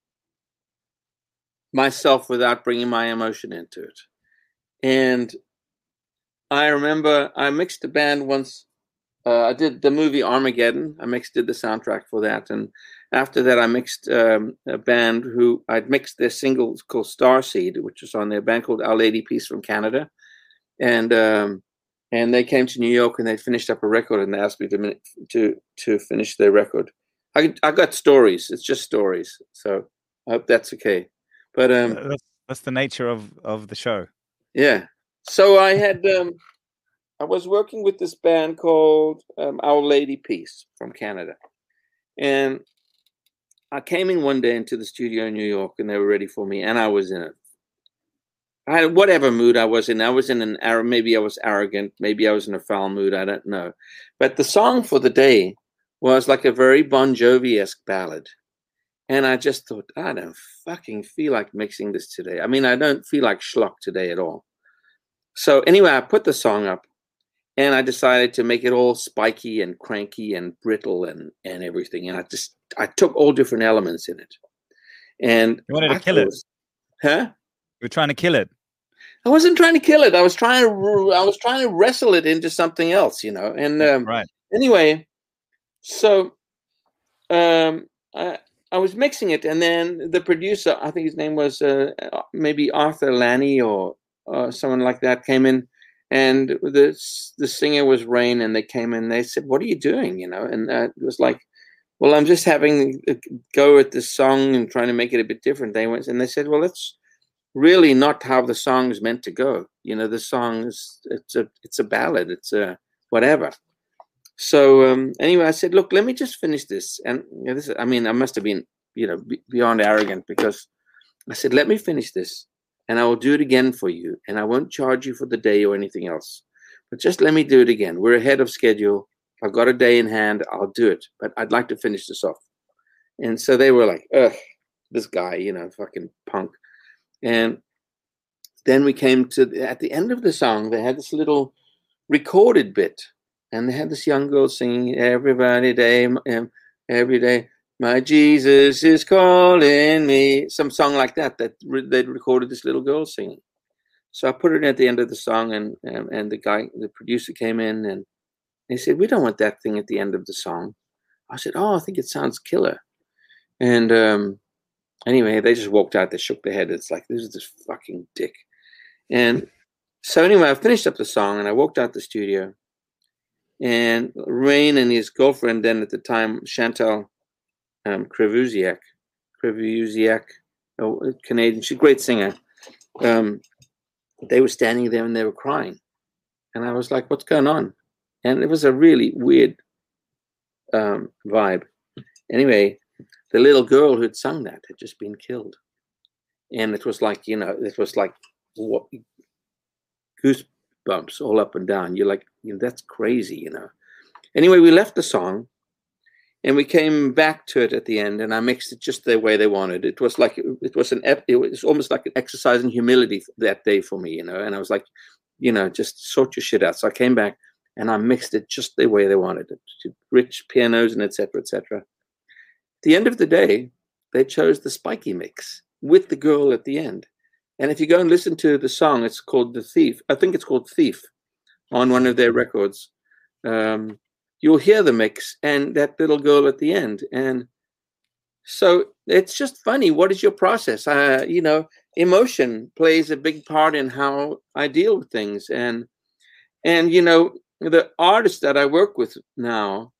myself without bringing my emotion into it. And I remember I mixed a band once. Uh, I did the movie Armageddon. I mixed, did the soundtrack for that. And after that, I mixed um, a band who I'd mixed their single called Starseed, which was on their band called Our Lady Peace from Canada. And um, and they came to New York and they finished up a record and they asked me to to to finish their record. I I got stories. It's just stories. So I hope that's okay. But um, that's, that's the nature of of the show. Yeah. So I had um, I was working with this band called um, Our Lady Peace from Canada, and I came in one day into the studio in New York, and they were ready for me, and I was in it. I had whatever mood I was in. I was in an arrow. Maybe I was arrogant. Maybe I was in a foul mood. I don't know. But the song for the day was like a very Bon Jovi-esque ballad. And I just thought, I don't fucking feel like mixing this today. I mean, I don't feel like schlock today at all. So anyway, I put the song up and I decided to make it all spiky and cranky and brittle and, and everything. And I just, I took all different elements in it. And you wanted to I kill it. Was, huh? You were trying to kill it. I wasn't trying to kill it. I was trying to, I was trying to wrestle it into something else, you know? And um, right. Anyway, so um, I, I was mixing it, and then the producer, I think his name was uh, maybe Arthur Lanny or uh, someone like that, came in, and the the singer was Rain, and they came in. They said, "What are you doing?" You know, and uh, it was like, "Well, I'm just having a go at this song and trying to make it a bit different." They went and they said, "Well, that's really not how the song is meant to go. You know, the song is it's a it's a ballad. It's a whatever." So um, anyway, I said, look, let me just finish this. And you know, this, I mean, I must have been, you know, b- beyond arrogant, because I said, let me finish this and I will do it again for you. And I won't charge you for the day or anything else, but just let me do it again. We're ahead of schedule. I've got a day in hand. I'll do it, but I'd like to finish this off. And so they were like, ugh, this guy, you know, fucking punk. And then we came to, the, at the end of the song, they had this little recorded bit. And they had this young girl singing, everybody day, every day, my Jesus is calling me. Some song like that, that re- they'd recorded this little girl singing. So I put it at the end of the song, and, and, and the guy, the producer came in, and he said, we don't want that thing at the end of the song. I said, oh, I think it sounds killer. And um, anyway, they just walked out, they shook their head. It's like, this is this fucking dick. And so anyway, I finished up the song, and I walked out the studio. And Rain and his girlfriend then at the time, Chantal um, Krevusiak, Krevusiak, a Canadian, she's a great singer. Um, they were standing there and they were crying. And I was like, what's going on? And it was a really weird um, vibe. Anyway, the little girl who'd sung that had just been killed. And it was like, you know, it was like what, goosebumps all up and down. You're like, you know, that's crazy, you know. Anyway, we left the song and we came back to it at the end, and I mixed it just the way they wanted. It was like, it was an, it was almost like an exercise in humility that day for me, you know. And I was like, you know, just sort your shit out. So I came back and I mixed it just the way they wanted it, to rich pianos and et cetera, et cetera. At the end of the day, they chose the spiky mix with the girl at the end. And if you go and listen to the song, it's called The Thief. I think it's called Thief on one of their records. Um, you'll hear the mix and that little girl at the end. And so it's just funny. What is your process? Uh, you know, emotion plays a big part in how I deal with things. And, and, you know, the artists that I work with now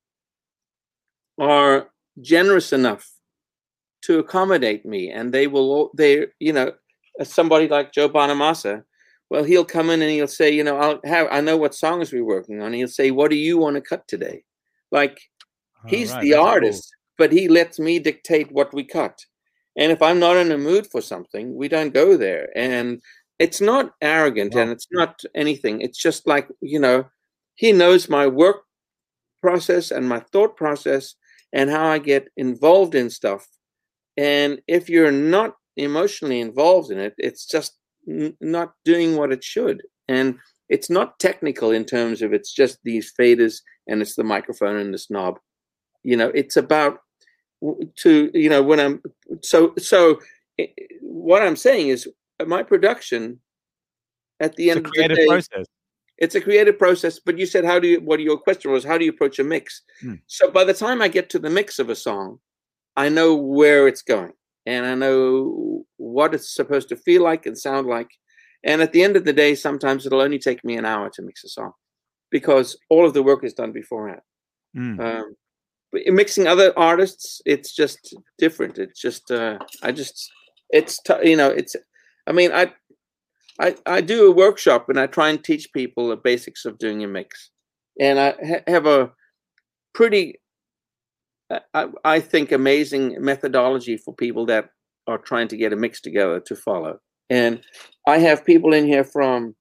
are generous enough to accommodate me. And they will, they, you know, somebody like Joe Bonamassa, well, he'll come in and he'll say, you know, I'll have, I know what songs we're working on. He'll say, what do you want to cut today? Like, oh, he's right. the That's artist, cool. But he lets me dictate what we cut. And if I'm not in the mood for something, we don't go there. And it's not arrogant wow. and it's not anything. It's just like, you know, he knows my work process and my thought process. and how I get involved in stuff. And if you're not emotionally involved in it, it's just n- not doing what it should. And it's not technical in terms of it's just these faders and it's the microphone and this knob. You know, it's about to, you know, when I'm so, so it, what I'm saying is my production at the It's end a of the creative day, process. it's a creative process. But you said, how do you, what your question was, how do you approach a mix? Hmm. So by the time I get to the mix of a song, I know where it's going and I know what it's supposed to feel like and sound like. And at the end of the day, sometimes it'll only take me an hour to mix a song because all of the work is done beforehand. Mm. Um, but in mixing other artists, it's just different. It's just, uh, I just, it's, t- you know, it's, I mean, I, I, I do a workshop and I try and teach people the basics of doing a mix. And I ha- have a pretty, I, I think, amazing methodology for people that are trying to get a mix together to follow. And I have people in here from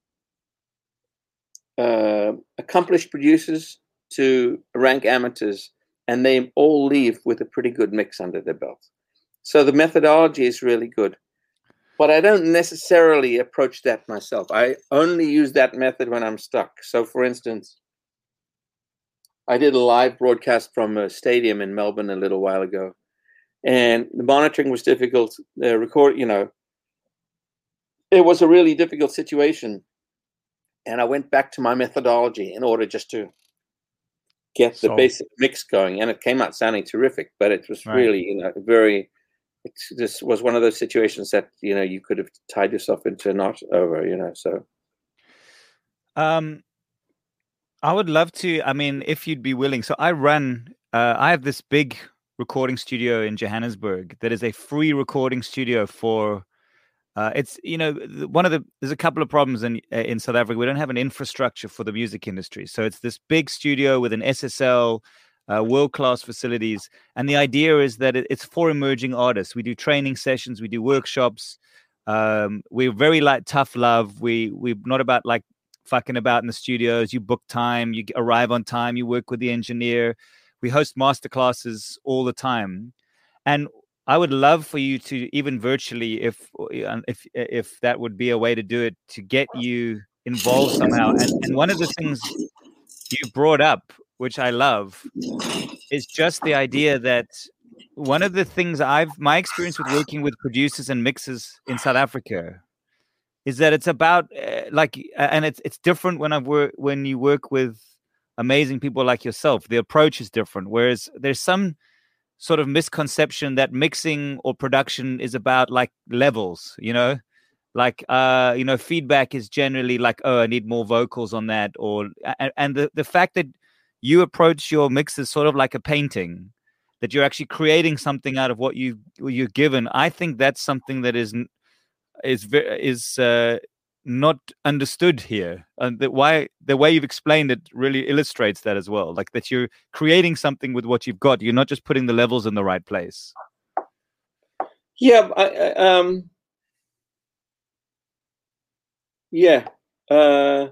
uh, accomplished producers to rank amateurs, and they all leave with a pretty good mix under their belt. So the methodology is really good. But I don't necessarily approach that myself. I only use that method when I'm stuck. So, for instance, I did a live broadcast from a stadium in Melbourne a little while ago, and the monitoring was difficult. The record, you know, it was a really difficult situation. And I went back to my methodology in order just to get the So- basic mix going. And it came out sounding terrific, but it was Right. really, you know, very, it's, this was one of those situations that, you know, you could have tied yourself into a knot over, you know, so. Um, I would love to. I mean, if you'd be willing. So I run. Uh, I have this big recording studio in Johannesburg that is a free recording studio for. Uh, it's you know th- one of the. There's a couple of problems in uh, in South Africa. We don't have an infrastructure for the music industry. So it's this big studio with an S S L, uh, world class facilities, and the idea is that it, it's for emerging artists. We do training sessions. We do workshops. Um, we're very like tough love. We we're not about like fucking about in the studios. You book time, you arrive on time, you work with the engineer. We host masterclasses all the time. And I would love for you to, even virtually, if if if that would be a way to do it, to get you involved somehow. And and one of the things you brought up, which I love, is just the idea that one of the things I've my experience with working with producers and mixers in South Africa is that it's about uh, like uh, and it's it's different when I've worked when you work with amazing people like yourself. The approach is different. Whereas there's some sort of misconception that mixing or production is about like levels, you know, like uh, you know, feedback is generally like, oh, I need more vocals on that, or and, and the the fact that you approach your mixes sort of like a painting, that you're actually creating something out of what you you're given. I think that's something that is is is uh, not understood here, and that why the way you've explained it really illustrates that as well. Like that you're creating something with what you've got. You're not just putting the levels in the right place. Yeah, I, I, um, yeah. Uh,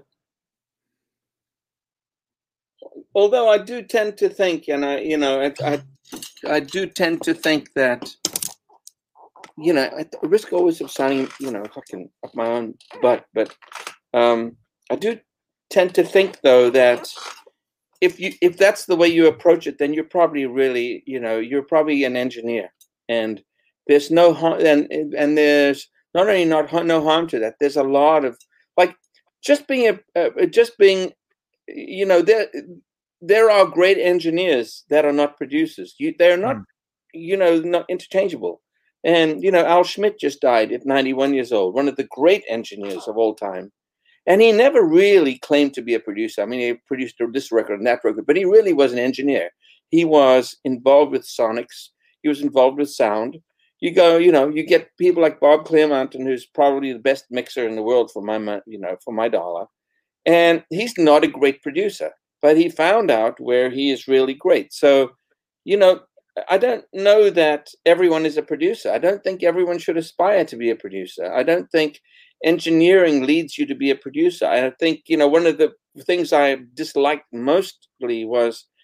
although I do tend to think, and I, you know, I, I, I do tend to think that, you know, at the risk always of sounding, you know, fucking up my own butt, but um, I do tend to think though that if you if that's the way you approach it, then you're probably really, you know, you're probably an engineer, and there's no harm, and and there's not only not no harm to that. There's a lot of like just being a uh, just being, you know, there there are great engineers that are not producers. You they're not, mm. you know, not interchangeable. And, you know, Al Schmidt just died at ninety-one years old, one of the great engineers of all time. And he never really claimed to be a producer. I mean, he produced this record and that record, but he really was an engineer. He was involved with sonics. He was involved with sound. You go, you know, you get people like Bob Clearmountain, who's probably the best mixer in the world for my, you know, for my dollar. And he's not a great producer, but he found out where he is really great. So, you know, I don't know that everyone is a producer. I don't think everyone should aspire to be a producer. I don't think engineering leads you to be a producer. I think, you know, one of the things I disliked mostly was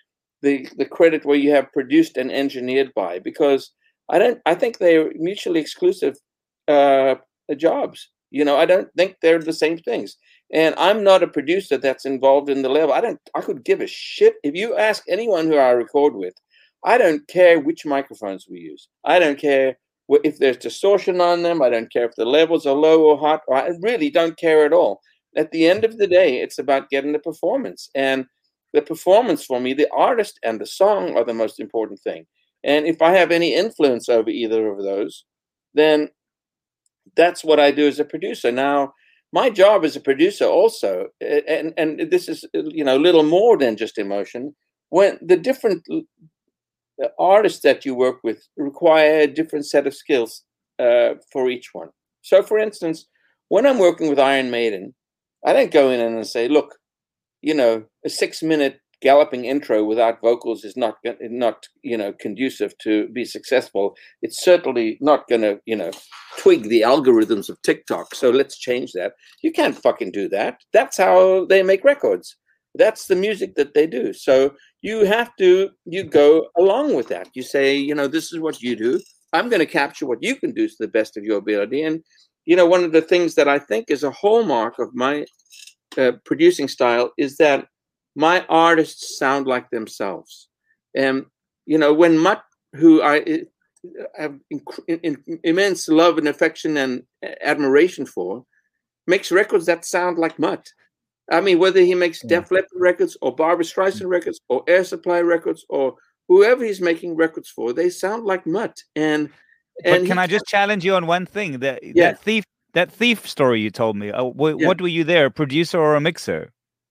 the the credit where you have produced and engineered by, because I don't. I think they're mutually exclusive uh, jobs. You know, I don't think they're the same things. And I'm not a producer that's involved in the level. I don't. I could give a shit if you ask anyone who I record with. I don't care which microphones we use. I don't care if there's distortion on them. I don't care if the levels are low or hot. I really don't care at all. At the end of the day, it's about getting the performance. And the performance for me, the artist and the song are the most important thing. And if I have any influence over either of those, then that's what I do as a producer. Now, my job as a producer also, and, and this is, you know, a little more than just emotion, when the different artists that you work with require a different set of skills uh, for each one. So, for instance, when I'm working with Iron Maiden, I don't go in and say, look, you know, a six-minute galloping intro without vocals is not, not you know, conducive to be successful. It's certainly not going to, you know, twig the algorithms of TikTok. So let's change that. You can't fucking do that. That's how they make records. That's the music that they do. So you have to, you go along with that. You say, you know, this is what you do. I'm going to capture what you can do to the best of your ability. And, you know, one of the things that I think is a hallmark of my uh, producing style is that my artists sound like themselves. And, you know, when Mutt, who I have in, in, immense love and affection and admiration for, makes records that sound like Mutt. I mean, whether he makes yeah. Def Leppard records or Barbra Streisand records or Air Supply records or whoever he's making records for, they sound like Mutt. And, and but can I just challenge you on one thing? That yeah. that thief that thief story you told me. Uh, wh- yeah. What were you there, a producer or a mixer?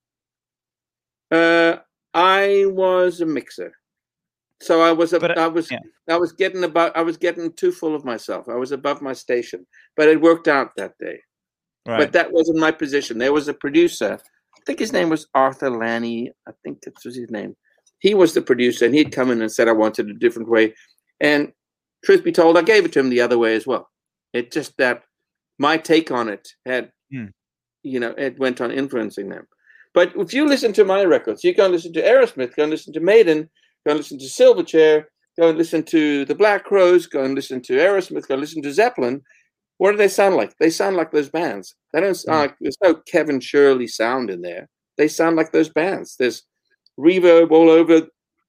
Uh, I was a mixer. So I was a, but, I was yeah. I was getting about I was getting too full of myself. I was above my station, but it worked out that day. Right. But that wasn't my position. There was a producer. I think his name was Arthur Lanny. I think that was his name. He was the producer, and he'd come in and said, I wanted a different way. And truth be told, I gave it to him the other way as well. It just that my take on it had, hmm. you know, it went on influencing them. But if you listen to my records, you go and listen to Aerosmith, go and listen to Maiden, go and listen to Silverchair, go and listen to the Black Crowes, go and listen to Aerosmith, go and listen to Zeppelin. What do they sound like? They sound like those bands. They don't sound like, there's no Kevin Shirley sound in there. They sound like those bands. There's reverb all over.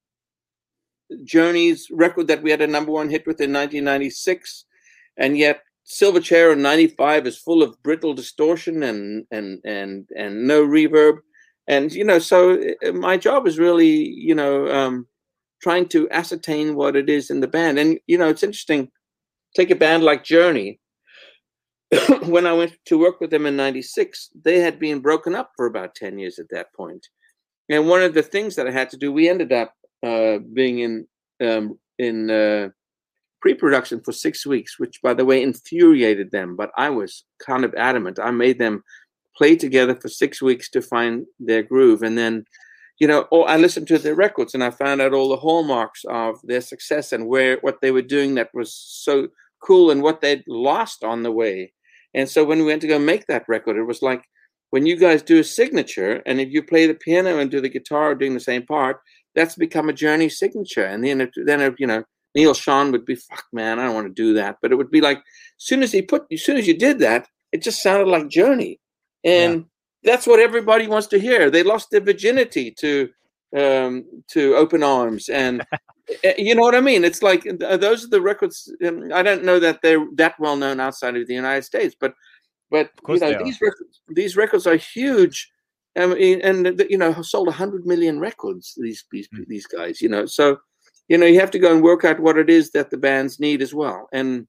Journey's record that we had a number one hit with in nineteen ninety-six, and yet Silverchair in ninety-five is full of brittle distortion and and and and no reverb. And you know, so my job is really, you know, um, trying to ascertain what it is in the band. And you know, it's interesting. Take a band like Journey. When I went to work with them in ninety-six, they had been broken up for about ten years at that point. And one of the things that I had to do, we ended up uh, being in um, in uh, pre-production for six weeks, which, by the way, infuriated them. But I was kind of adamant. I made them play together for six weeks to find their groove. And then, you know, oh, I listened to their records and I found out all the hallmarks of their success and where what they were doing that was so cool and what they'd lost on the way. And so when we went to go make that record, it was like when you guys do a signature, and if you play the piano and do the guitar doing the same part, that's become a Journey signature. And then, it, then it, you know, Neil Schon would be, fuck, man, I don't want to do that. But it would be like, as soon as he put, as soon as you did that, it just sounded like Journey. And yeah. that's what everybody wants to hear. They lost their virginity to um, to Open Arms. And you know what I mean? It's like, those are the records. I don't know that they're that well known outside of the United States, but, but you know, these records, these records are huge. I mean, and, you know, sold a hundred million records, these, these, mm. these guys, you know, so, you know, you have to go and work out what it is that the bands need as well. And,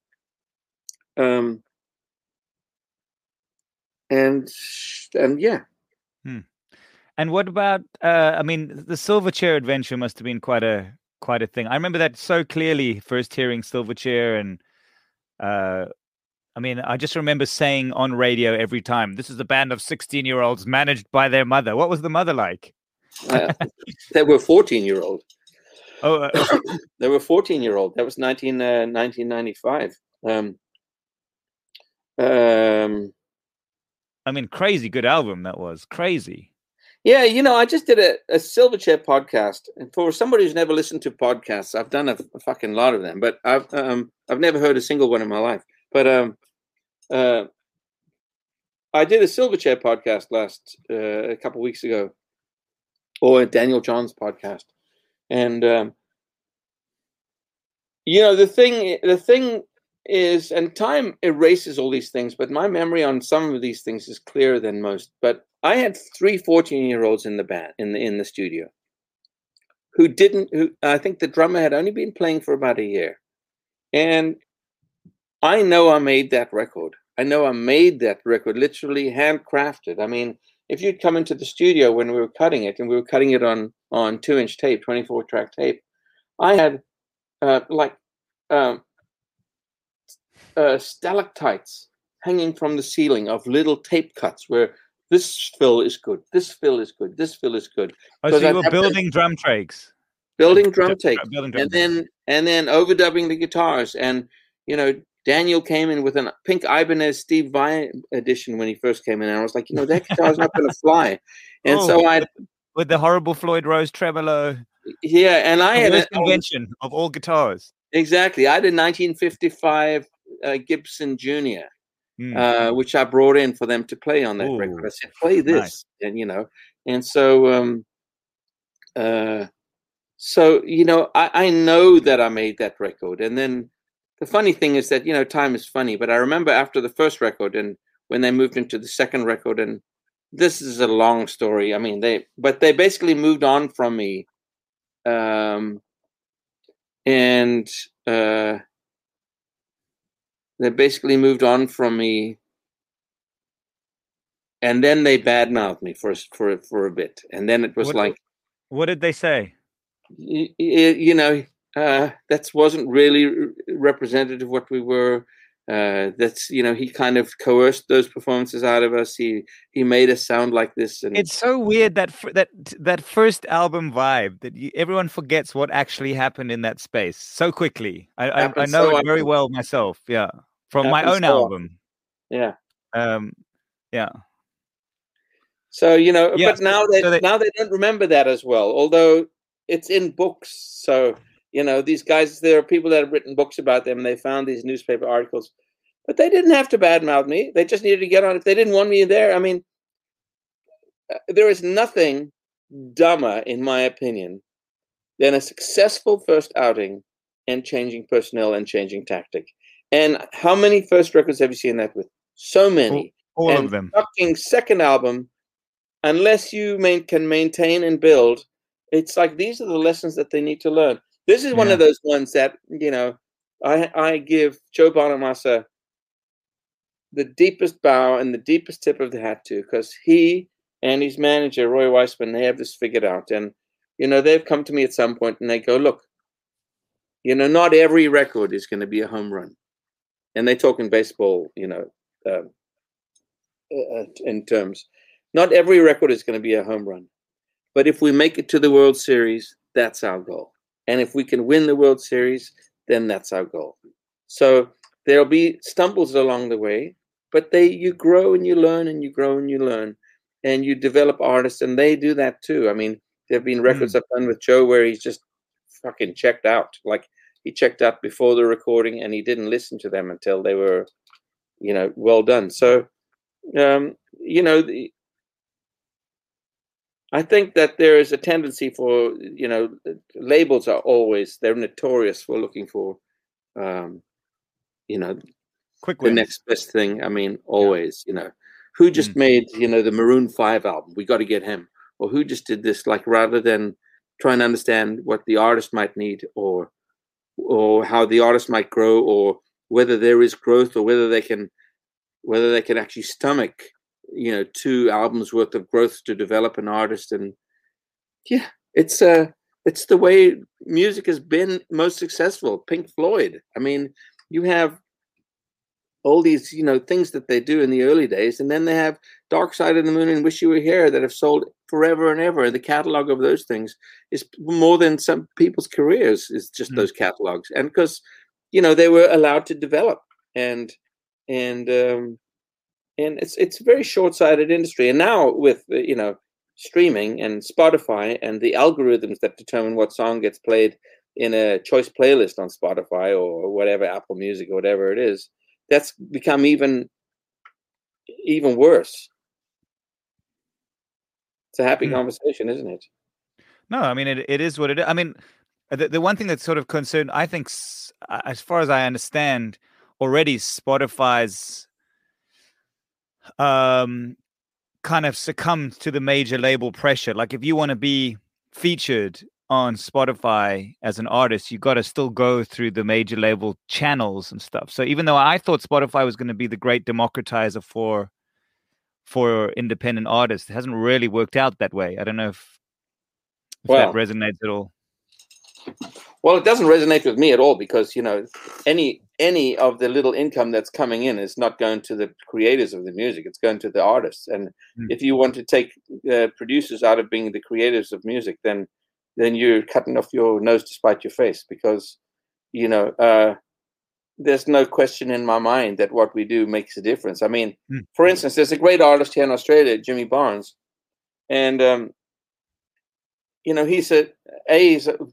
um, and, and yeah. Hmm. And what about, uh, I mean, the Silverchair adventure must have been quite a, quite a thing. I remember that so clearly, first hearing Silverchair, and uh, I mean, I just remember saying on radio every time, this is a band of sixteen-year-olds managed by their mother. What was the mother like? uh, they were fourteen-year-old. Oh, uh, they were fourteen-year-old. That was nineteen, uh, nineteen ninety-five. Um, um, I mean, crazy good album that was. Crazy. Yeah, you know, I just did a, a Silverchair podcast, and for somebody who's never listened to podcasts, I've done a, a fucking lot of them, but I've um I've never heard a single one in my life. But um, uh, I did a Silverchair podcast last uh, a couple of weeks ago, or Daniel John's podcast, and um, you know, the thing the thing is, and time erases all these things, but my memory on some of these things is clearer than most. But I had three fourteen-year-olds in the band, in the in the studio, who didn't. Who I think the drummer had only been playing for about a year, and I know I made that record. I know I made that record, literally handcrafted. I mean, if you'd come into the studio when we were cutting it, and we were cutting it on on two-inch tape, twenty-four track tape, I had uh, like um, uh, stalactites hanging from the ceiling of little tape cuts where this fill is good, this fill is good, this fill is good. Oh, so you were building drum tracks, building drum takes, building drum and then and then overdubbing the guitars. And you know, Daniel came in with a Pink Ibanez Steve Vai edition when he first came in, and I was like, you know, that guitar's not going to fly. And oh, so I, with the horrible Floyd Rose tremolo, yeah, and I had a convention of all guitars. Exactly, I had a nineteen fifty-five uh, Gibson Junior. Mm. Uh, which I brought in for them to play on that Ooh, record. I said, play this. Nice. And, you know, and so, um, uh, so, you know, I, I know that I made that record. And then the funny thing is that, you know, time is funny, but I remember after the first record and when they moved into the second record, and this is a long story. I mean, they, but they basically moved on from me. Um, and, uh, They basically moved on from me, and then they badmouthed me for for for a bit, and then it was what, like, what did they say? You, you know, uh, that wasn't really representative of what we were. Uh, that's you know, he kind of coerced those performances out of us. He he made us sound like this, and it's so weird that that that first album vibe that you, everyone forgets what actually happened in that space so quickly. I I, I know so it very often. well myself. Yeah, from Happens my own so album. Often. Yeah. Um. Yeah. So you know, yeah, but now they, so they now they don't remember that as well. Although it's in books, so. You know, these guys, there are people that have written books about them, and they found these newspaper articles. But they didn't have to badmouth me. They just needed to get on. If they didn't want me there, I mean, there is nothing dumber, in my opinion, than a successful first outing and changing personnel and changing tactic. And how many first records have you seen that with? So many. All, all and of them. Fucking second album, unless you main, can maintain and build, it's like these are the lessons that they need to learn. This is one yeah. of those ones that, you know, I I give Joe Bonamassa the deepest bow and the deepest tip of the hat to, because he and his manager, Roy Weissman, they have this figured out. And, you know, they've come to me at some point and they go, look, you know, not every record is going to be a home run. And they talk in baseball, you know, um, uh, in terms. Not every record is going to be a home run. But if we make it to the World Series, that's our goal. And if we can win the World Series, then that's our goal. So there'll be stumbles along the way, but they you grow and you learn and you grow and you learn and you develop artists, and they do that too. I mean, there have been records mm. I've done with Joe where he's just fucking checked out. Like he checked out before the recording and he didn't listen to them until they were, you know, well done. So, um, you know, the, I think that there is a tendency for, you know, labels are always, they're notorious for looking for, um, you know, quick the wins. next best thing. I mean, always, yeah. you know, who just mm. made, you know, the Maroon five album? We got to get him. Or who just did this? Like, rather than trying to understand what the artist might need, or, or how the artist might grow, or whether there is growth, or whether they can, whether they can actually stomach, you know, two albums worth of growth to develop an artist. And yeah, it's uh it's the way music has been most successful. Pink Floyd. I mean, you have all these, you know, things that they do in the early days, and then they have Dark Side of the Moon and Wish You Were Here that have sold forever and ever. The catalog of those things is more than some people's careers, is just mm. those catalogs. And because, you know, they were allowed to develop, and and um And it's it's a very short-sighted industry. And now with, you know, streaming and Spotify and the algorithms that determine what song gets played in a choice playlist on Spotify or whatever, Apple Music or whatever it is, that's become even even worse. It's a happy hmm. conversation, isn't it? No, I mean, it, it is what it is. I mean, the, the one thing that's sort of concerned, I think, as far as I understand, already Spotify's um, kind of succumbed to the major label pressure. Like, if you want to be featured on Spotify as an artist, you got to still go through the major label channels and stuff. So even though I thought Spotify was going to be the great democratizer for for independent artists, it hasn't really worked out that way. I don't know if, if well, that resonates at all. Well, it doesn't resonate with me at all, because, you know, any any of the little income that's coming in is not going to the creators of the music. It's going to the artists. And mm. if you want to take uh, producers out of being the creators of music, then then you're cutting off your nose to spite your face, because, you know, uh, there's no question in my mind that what we do makes a difference. I mean, mm. for instance, there's a great artist here in Australia, Jimmy Barnes. And, um, you know, he's a, a, he's a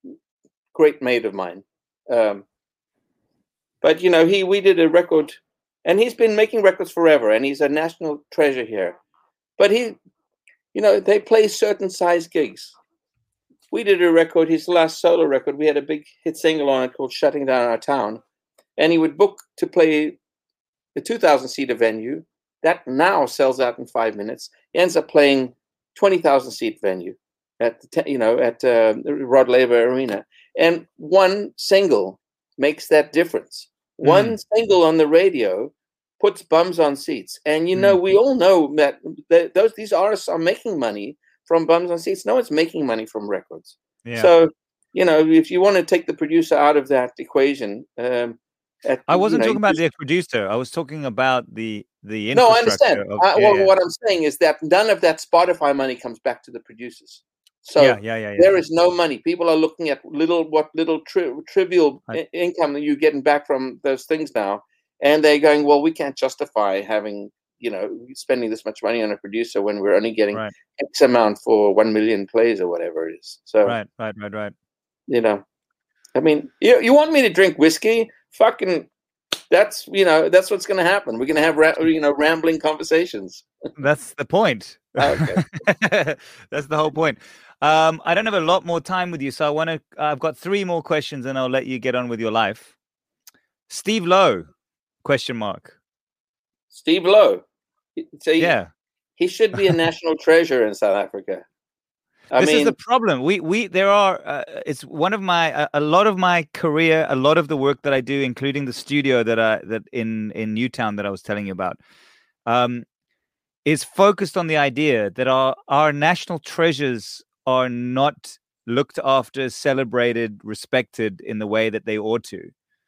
great mate of mine. Um, but, you know, he we did a record, and he's been making records forever, and he's a national treasure here. But he, you know, they play certain size gigs. We did a record, his last solo record, we had a big hit single on it called Shutting Down Our Town. And he would book to play the two thousand seater venue. That now sells out in five minutes. He ends up playing twenty thousand seat venue at, the, you know, at uh, Rod Laver Arena. And one single makes that difference. Mm. One single on the radio puts bums on seats. And, you know, mm. we all know that, that those these artists are making money from bums on seats. No one's making money from records. Yeah. So, you know, if you want to take the producer out of that equation, um, at, I wasn't you know, talking about the producer. I was talking about the the no. I understand. Of, I, yeah, well, yeah. what I'm saying is that none of that Spotify money comes back to the producers. So yeah, yeah, yeah, yeah. there is no money. People are looking at little what little tri- trivial I, I- income that you're getting back from those things now, and they're going, well, we can't justify having, you know, spending this much money on a producer when we're only getting right. X amount for one million plays or whatever it is. So right, right, right, right. You know, I mean, you you want me to drink whiskey? Fucking, that's, you know, that's what's going to happen. We're going to have ra- you know rambling conversations. That's the point. Okay. That's the whole point. Um, I don't have a lot more time with you, so I want to. I've got three more questions, and I'll let you get on with your life. Steve Lowe? Question mark. Steve Lowe. So he, yeah, he should be a national treasure in South Africa. I this mean, is the problem. We we there are. Uh, it's one of my uh, a lot of my career, a lot of the work that I do, including the studio that I that in in Newtown that I was telling you about, um, is focused on the idea that our our national treasures are not looked after, celebrated, respected in the way that they ought to.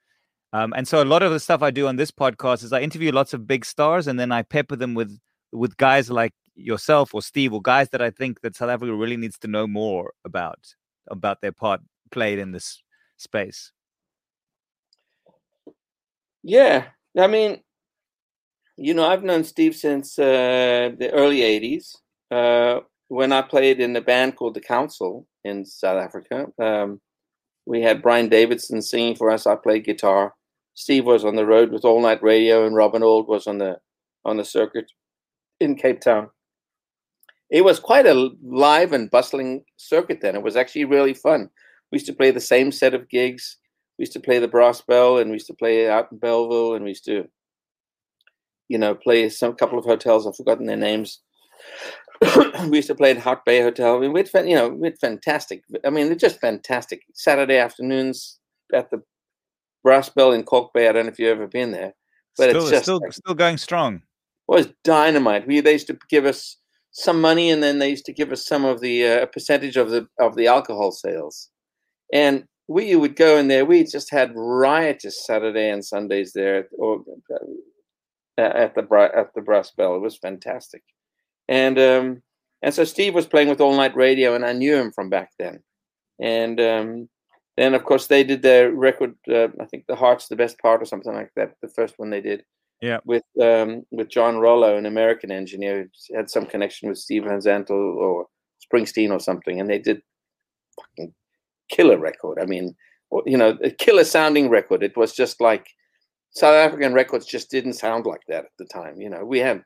Um, and so a lot of the stuff I do on this podcast is I interview lots of big stars, and then I pepper them with with guys like yourself or Steve, or guys that I think that South Africa really needs to know more about, about their part played in this space. Yeah. I mean, you know, I've known Steve since uh, the early eighties, uh, when I played in a band called The Council in South Africa. Um, we had Brian Davidson singing for us. I played guitar. Steve was on the road with All Night Radio, and Robin Auld was on the on the circuit in Cape Town. It was quite a live and bustling circuit then. It was actually really fun. We used to play the same set of gigs. We used to play the Brass Bell, and we used to play out in Belleville, and we used to, you know, play some couple of hotels. I've forgotten their names. We used to play at Hart Bay Hotel. I mean, we had, you know, we had fantastic. I mean, it's just fantastic. Saturday afternoons at the Brass Bell in Cork Bay. I don't know if you've ever been there, but still, it's just still, like, still going strong. It was dynamite. We they used to give us some money, and then they used to give us some of the uh, percentage of the of the alcohol sales, and we would go in there. We just had riotous Saturday and Sundays there, or uh, at the at the Brass Bell. It was fantastic, and um, and so Steve was playing with All Night Radio, and I knew him from back then, and um, then of course they did their record. Uh, I think The Heart's the Best Part or something like that. The first one they did, Yeah. with um, with John Rollo, an American engineer, who had some connection with Steve Van Zandt or Springsteen or something, and they did fucking killer record. I mean, you know, a killer sounding record. It was just like South African records just didn't sound like that at the time. You know, we had,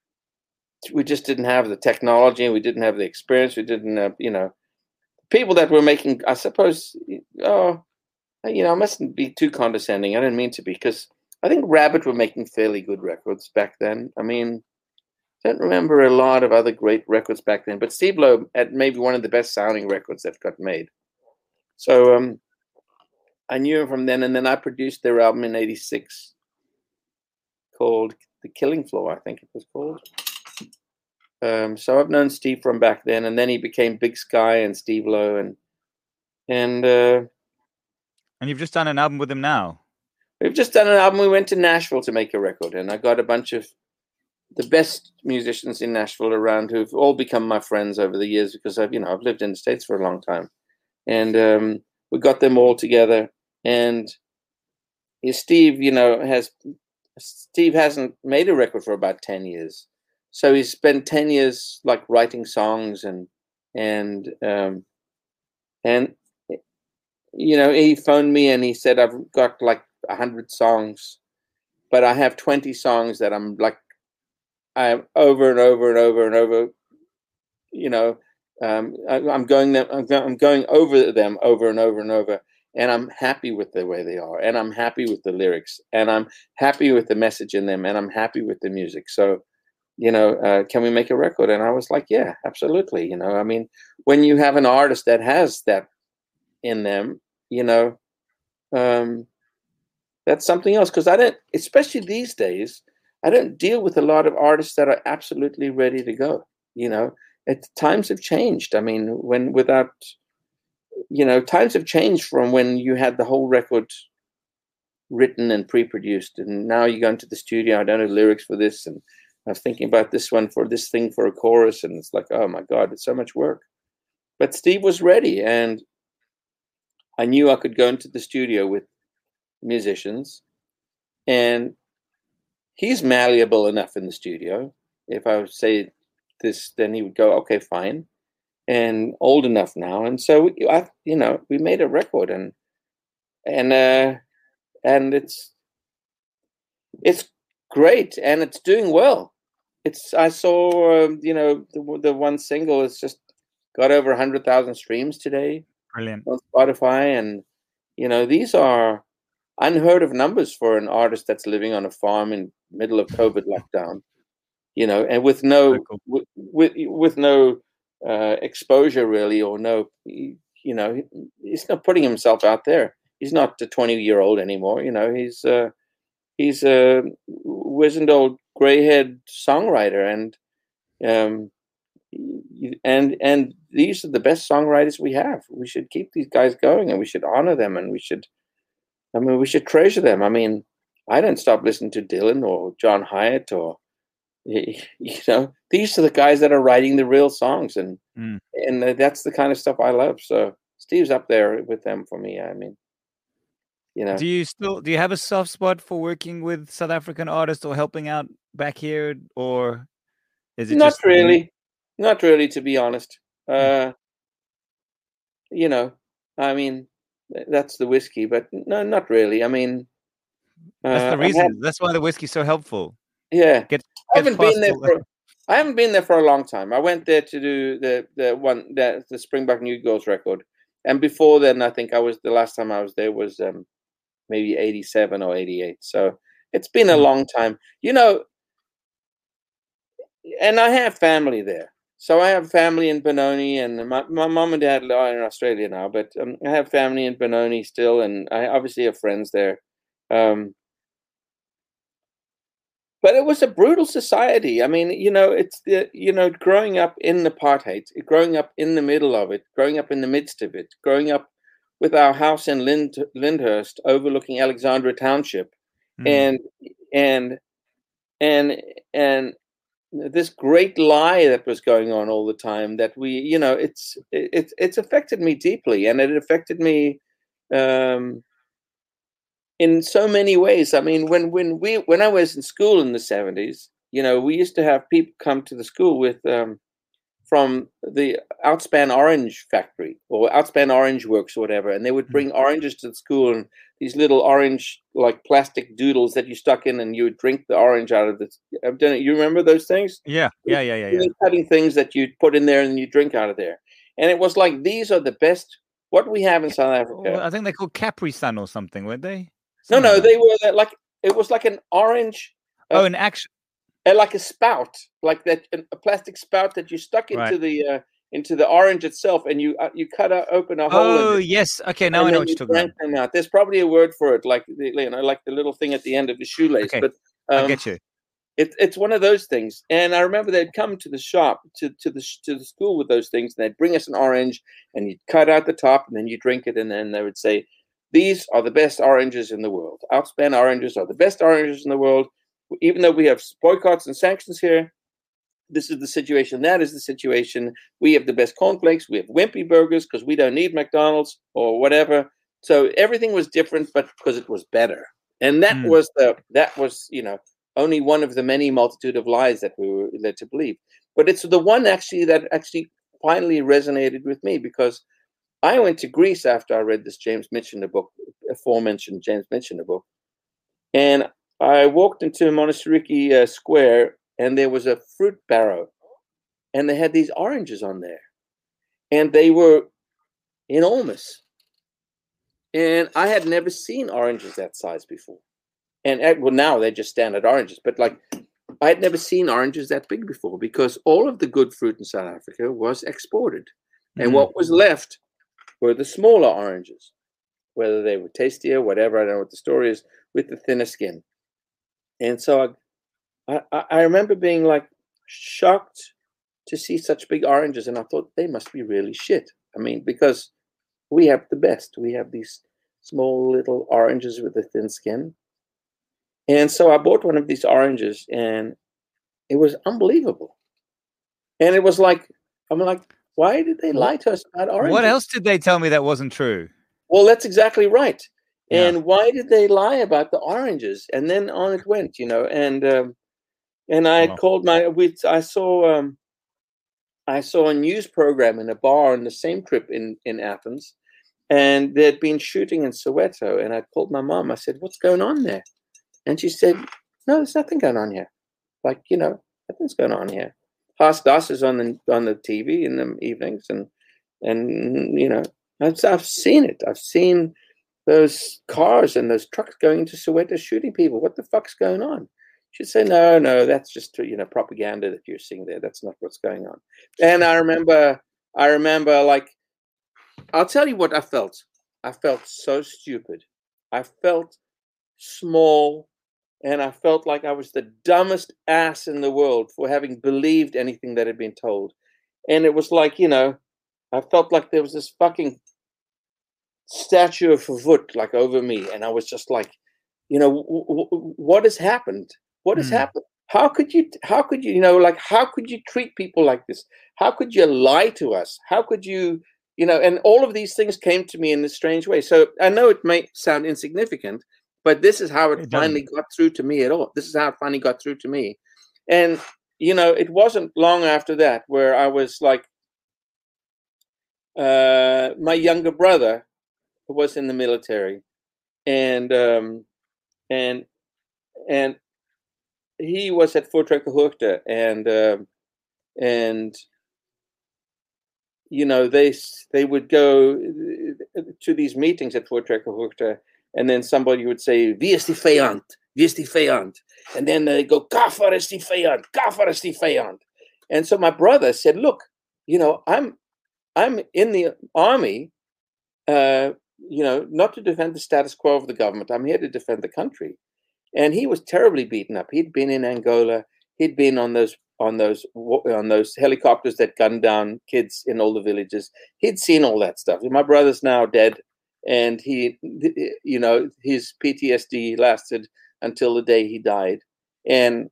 we just didn't have the technology, we didn't have the experience, we didn't have, you know, people that were making, I suppose, oh, you know, I mustn't be too condescending. I didn't mean to be, because I think Rabbit were making fairly good records back then. I mean, I don't remember a lot of other great records back then, but Steve Lowe had maybe one of the best sounding records that got made. So um, I knew him from then, and then I produced their album in eighty-six called The Killing Floor, I think it was called. Um, so I've known Steve from back then, and then he became Big Sky and Steve Lowe, and and uh, and you've just done an album with him now. We've just done an album. We went to Nashville to make a record, and I got a bunch of the best musicians in Nashville around who've all become my friends over the years, because I've, you know, I've lived in the States for a long time, and um, we got them all together. And Steve, you know, has Steve hasn't made a record for about ten years, so he's spent ten years like writing songs and and um, and you know, he phoned me and he said, I've got like a hundred songs, but I have twenty songs that I'm like, I'm over and over and over and over, you know, um, I, I'm going them, I'm, I'm going over them over and over and over, and I'm happy with the way they are, and I'm happy with the lyrics, and I'm happy with the message in them, and I'm happy with the music. So, you know, uh, can we make a record? And I was like, yeah, absolutely. You know, I mean, when you have an artist that has that in them, you know, um, that's something else. Because I don't, especially these days, I don't deal with a lot of artists that are absolutely ready to go. You know, it, times have changed. I mean, when without, you know, times have changed from when you had the whole record written and pre-produced, and now you go into the studio. I don't have lyrics for this, and I was thinking about this one for this thing for a chorus, and it's like, oh my God, it's so much work. But Steve was ready, and I knew I could go into the studio with musicians, and he's malleable enough in the studio. If I would say this, then he would go, okay, fine, and old enough now. And so, we, I, you know, we made a record, and and uh, and it's it's great, and it's doing well. It's I saw, um, you know, the the one single has just got over a hundred thousand streams today. Brilliant. On Spotify, and you know, these are unheard of numbers for an artist that's living on a farm in middle of COVID lockdown, you know, and with no cool. with, with with no uh, exposure really, or no, you know, he's not putting himself out there. He's not a twenty year old anymore, you know. He's uh, he's a wizened old gray-haired songwriter, and um, and and these are the best songwriters we have. We should keep these guys going, and we should honor them, and we should, I mean, we should treasure them. I mean, I don't stop listening to Dylan or John Hyatt, or, you know, these are the guys that are writing the real songs, and mm. and that's the kind of stuff I love. So Steve's up there with them for me. I mean, you know. Do you still do you have a soft spot for working with South African artists or helping out back here, or is it not just really? Not really, to be honest. Uh, you know, I mean, that's the whiskey, but no, not really. I mean, uh, that's the reason. Have, that's why the whiskey's so helpful. Yeah, Get, I haven't been there for. I haven't been there for a long time. I went there to do the the one that the Springbok New Girls record, and before then, I think I was the last time I was there was um, maybe eighty-seven or eighty-eight. So it's been a long time, you know. And I have family there. So I have family in Benoni, and my, my mom and dad are in Australia now, but um, I have family in Benoni still, and I obviously have friends there. Um, but it was a brutal society. I mean, you know, it's the, you know, growing up in apartheid, growing up in the middle of it, growing up in the midst of it, growing up with our house in Lind, Lyndhurst overlooking Alexandra Township, mm. and and and and. this great lie that was going on all the time, that we, you know, it's it's it's affected me deeply, and it affected me um, in so many ways. I mean, when when we when I was in school in the seventies, you know, we used to have people come to the school with um, from the Outspan Orange factory or Outspan Orange Works or whatever, and they would bring mm. oranges to the school, and these little orange like plastic doodles that you stuck in, and you would drink the orange out of the. I've done it. You remember those things? Yeah, yeah, yeah, yeah. yeah. Cutting things that you put in there and you drink out of there, and it was like these are the best. What we have in South Africa. Well, I think they're called Capri Sun or something, weren't they? Something no, no, like they were like it was like an orange. Uh, oh, an action. Uh, like a spout, like that, a plastic spout that you stuck into right. the uh, into the orange itself, and you uh, you cut out, open a hole. Oh yes, okay, now I know what you're talking about. Them out. There's probably a word for it, like the, you know, like the little thing at the end of the shoelace. Okay. But um, I get you. It, it's one of those things, and I remember they'd come to the shop to to the to the school with those things, and they'd bring us an orange, and you'd cut out the top, and then you drink it, and then they would say, "These are the best oranges in the world. Outspan oranges are the best oranges in the world." Even though we have boycotts and sanctions here, this is the situation. That is the situation. We have the best cornflakes. We have Wimpy burgers because we don't need McDonald's or whatever. So everything was different, but because it was better. And that mm. was the that was you know only one of the many multitude of lies that we were led to believe. But it's the one actually that actually finally resonated with me, because I went to Greece after I read this James Michener book, aforementioned James Michener book, and I walked into Monastiriki uh, Square, and there was a fruit barrow, and they had these oranges on there, and they were enormous. And I had never seen oranges that size before. And well, now they're just standard oranges, but like I had never seen oranges that big before, because all of the good fruit in South Africa was exported, and mm-hmm. what was left were the smaller oranges, whether they were tastier, whatever. I don't know what the story is, with the thinner skin. And so I, I, I remember being like shocked to see such big oranges, and I thought they must be really shit. I mean, because we have the best. We have these small little oranges with a thin skin. And so I bought one of these oranges, and it was unbelievable. And it was like, I'm like, why did they lie to us about oranges? What else did they tell me that wasn't true? Well, that's exactly right. Yeah. And why did they lie about the oranges? And then on it went, you know. And um, and I had wow. called my. We, I saw um, I saw a news program in a bar on the same trip in in Athens, and they'd been shooting in Soweto. And I called my mom. I said, "What's going on there?" And she said, "No, there's nothing going on here. Like, you know, nothing's going on here. Haas Das is on the on the T V in the evenings, and and you know, I've, I've seen it. I've seen those cars and those trucks going into Soweto shooting people. What the fuck's going on?" She'd say, no, no, that's just, you know, propaganda that you're seeing there. That's not what's going on. And I remember, I remember, like, I'll tell you what I felt. I felt so stupid. I felt small, and I felt like I was the dumbest ass in the world for having believed anything that had been told. And it was like, you know, I felt like there was this fucking statue of Verwoerd like over me, and I was just like, you know, w- w- what has happened? What has mm. happened? How could you? How could you? You know, like, how could you treat people like this? How could you lie to us? How could you? You know, and all of these things came to me in this strange way. So I know it may sound insignificant, but this is how it, it finally doesn't. got through to me at all. This is how it finally got through to me. And you know, it wasn't long after that where I was like, uh, my younger brother was in the military, and um, and and he was at Voortrekker Hoogte, and um, and you know, they they would go to these meetings at Voortrekker Hoogte, and then somebody would say, "Wie is die vijand? Wie is die vijand?" And then they go, "Kafar is die vijand. Kafar is die vijand." And so my brother said, "Look, you know, I'm I'm in the army, uh, you know, not to defend the status quo of the government. I'm here to defend the country." And he was terribly beaten up. He'd been in Angola. He'd been on those on those on those helicopters that gunned down kids in all the villages. He'd seen all that stuff. My brother's now dead, and he, you know, his P T S D lasted until the day he died. And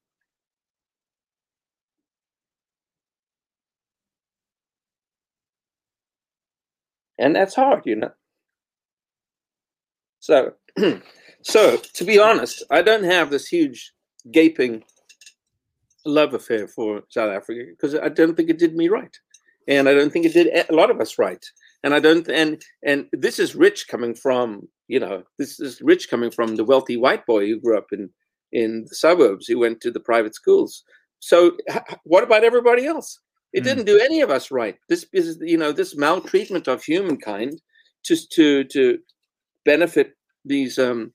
and that's hard, you know. So So, to be honest, I don't have this huge, gaping love affair for South Africa because I don't think it did me right, and I don't think it did a lot of us right. And I don't, and and this is rich coming from, you know, this is rich coming from the wealthy white boy who grew up in in the suburbs, who went to the private schools. So, what about everybody else? It mm. didn't do any of us right. This is, you know, this maltreatment of humankind just to to benefit these um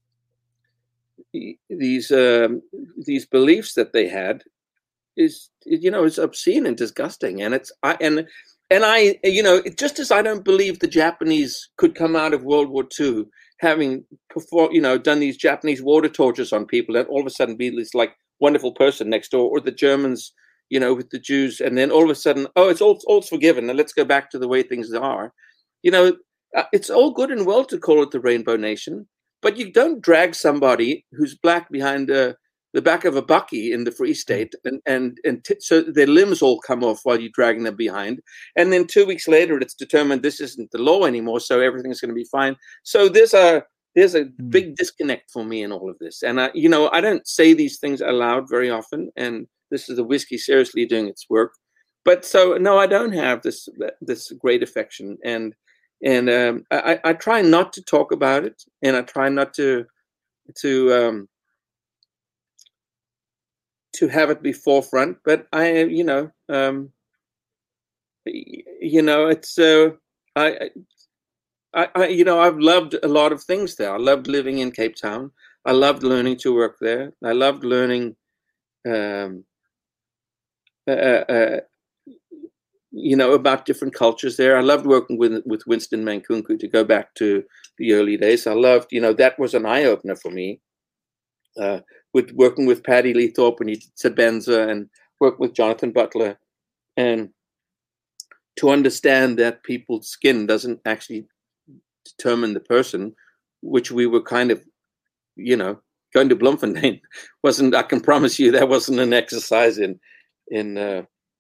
these um these beliefs that they had is, you know, it's obscene and disgusting. And it's I and and I, you know, just as I don't believe the Japanese could come out of World War Two having performed, you know, done these Japanese water tortures on people and all of a sudden be this like wonderful person next door, or the Germans, you know, with the Jews, and then all of a sudden, oh, it's all all's forgiven and let's go back to the way things are. You know, it's all good and well to call it the Rainbow Nation, but you don't drag somebody who's black behind uh, the back of a bucky in the Free State, and and and t- so their limbs all come off while you're dragging them behind, and then two weeks later it's determined this isn't the law anymore, so everything's going to be fine. So there's a there's a mm. big disconnect for me in all of this, and I, you know, I don't say these things aloud very often, and this is the whiskey seriously doing its work. But so no, I don't have this this great affection, and and um, I, I try not to talk about it, and I try not to to um, to have it be forefront. But I, you know, um, you know, it's uh, I, I, I, you know, I've loved a lot of things there. I loved living in Cape Town. I loved learning to work there. I loved learning. Um, uh, uh, you know, about different cultures there. I loved working with with Winston Mankunku, to go back to the early days. I loved, you know, that was an eye-opener for me. Uh, with working with Paddy Lee Thorpe when he did Sebenza, and work with Jonathan Butler, and to understand that people's skin doesn't actually determine the person, which we were kind of, you know, going to Bloemfontein wasn't, I can promise you, that wasn't an exercise in, in, uh,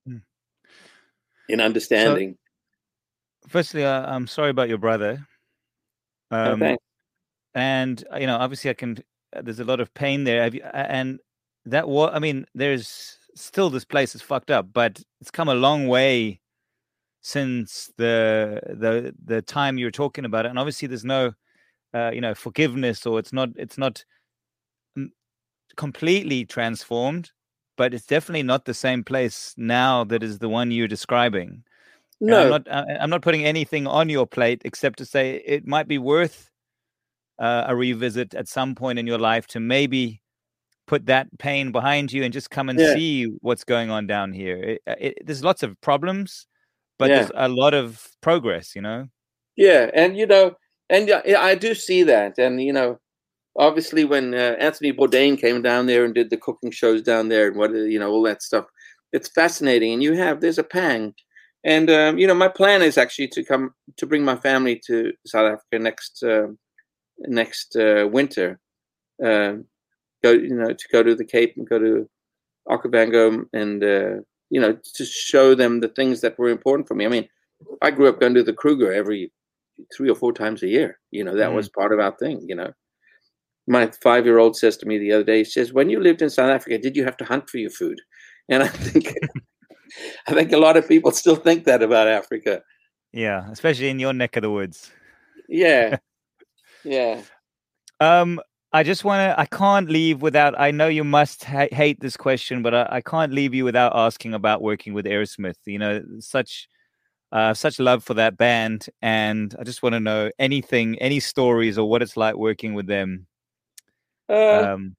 in understanding. So, firstly, uh, I'm sorry about your brother. Um, oh, and, you know, obviously I can, there's a lot of pain there. Have you, and that was, I mean, there's still, this place is fucked up, but it's come a long way since the, the, the time you're talking about it. And obviously there's no, uh, you know, forgiveness, or it's not, it's not completely transformed, but it's definitely not the same place now that is the one you're describing. No, I'm not, I'm not putting anything on your plate except to say it might be worth uh, a revisit at some point in your life to maybe put that pain behind you and just come and yeah. see what's going on down here. It, it, there's lots of problems, but yeah. there's a lot of progress, you know? Yeah. And, you know, and I do see that. And, you know, obviously, when uh, Anthony Bourdain came down there and did the cooking shows down there and what, you know, all that stuff, it's fascinating. And you have, there's a pang. And, um, you know, my plan is actually to come, to bring my family to South Africa next, uh, next uh, winter. Uh, go, you know, to go to the Cape and go to Okavango and, uh, you know, to show them the things that were important for me. I mean, I grew up going to the Kruger every three or four times a year. You know, that mm. was part of our thing, you know. My five-year-old says to me the other day, he says, when you lived in South Africa, did you have to hunt for your food? And I think I think a lot of people still think that about Africa. Yeah, especially in your neck of the woods. Yeah. Yeah. Um, I just want to, I can't leave without, I know you must ha- hate this question, but I, I can't leave you without asking about working with Aerosmith. You know, such, uh, such love for that band. And I just want to know anything, any stories or what it's like working with them. Uh, um,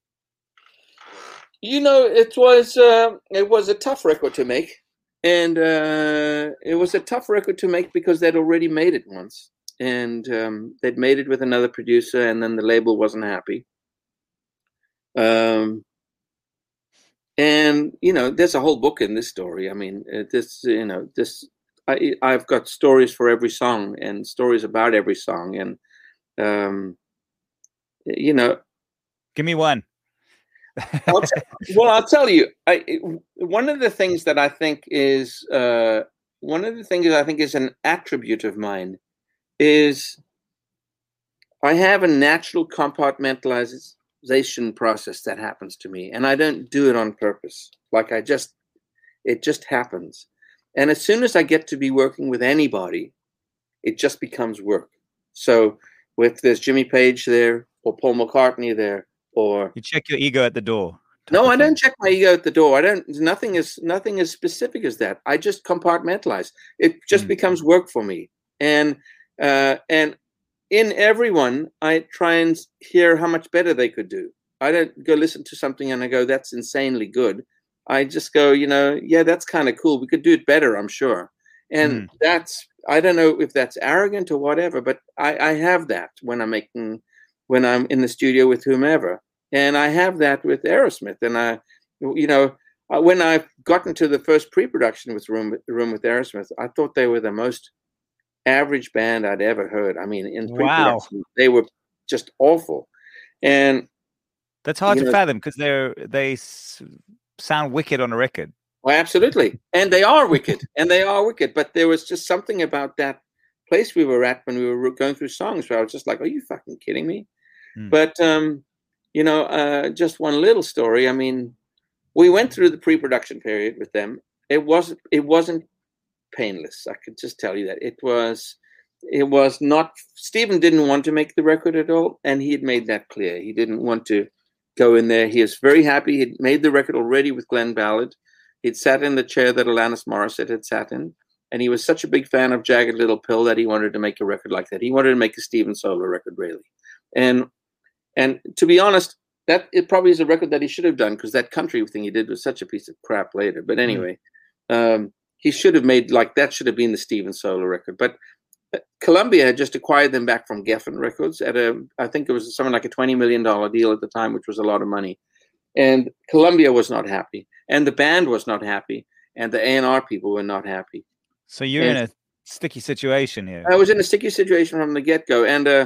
you know, it was uh, it was a tough record to make, and uh, it was a tough record to make because they'd already made it once, and um, they'd made it with another producer, and then the label wasn't happy. Um, and you know, there's a whole book in this story. I mean, this, you know, this I I've got stories for every song and stories about every song, and um, you know. Give me one. I'll t- well, I'll tell you. I, one of the things that I think is uh, one of the things I think is an attribute of mine is I have a natural compartmentalization process that happens to me, and I don't do it on purpose. Like I just, it just happens. And as soon as I get to be working with anybody, it just becomes work. So if there's Jimmy Page there, or Paul McCartney there, or you check your ego at the door. No, I don't check my ego at the door. I don't. Nothing is nothing as specific as that. I just compartmentalize. It just mm. becomes work for me. And uh, and in everyone, I try and hear how much better they could do. I don't go listen to something and I go, "That's insanely good." I just go, you know, yeah, that's kind of cool. We could do it better, I'm sure. And mm. that's, I don't know if that's arrogant or whatever, but I, I have that when I'm making, when I'm in the studio with whomever. And I have that with Aerosmith. And I, you know, when I got into the first pre-production with Room, Room with Aerosmith, I thought they were the most average band I'd ever heard. I mean, in pre-production, wow. they were just awful. And that's hard to know, fathom because they're, they s- sound wicked on a record. Well, absolutely. And they are wicked. and they are wicked. But there was just something about that place we were at when we were going through songs where I was just like, are you fucking kidding me? Mm. But, um, you know, uh, just one little story. I mean, we went through the pre-production period with them. It wasn't, it wasn't painless. I could just tell you that. It was, it was not, Stephen didn't want to make the record at all. And he had made that clear. He didn't want to go in there. He is very happy. He'd made the record already with Glenn Ballard. He'd sat in the chair that Alanis Morissette had sat in. And he was such a big fan of Jagged Little Pill that he wanted to make a record like that. He wanted to make a Steven solo record, really. And And to be honest, that it probably is a record that he should have done because that country thing he did was such a piece of crap later. But anyway, mm. um, he should have made like that should have been the Steven solo record. But Columbia had just acquired them back from Geffen Records at a, I think it was something like a twenty million dollars deal at the time, which was a lot of money. And Columbia was not happy, and the band was not happy, and the A and R people were not happy. So you're and in a sticky situation here. I was in a sticky situation from the get-go, and uh,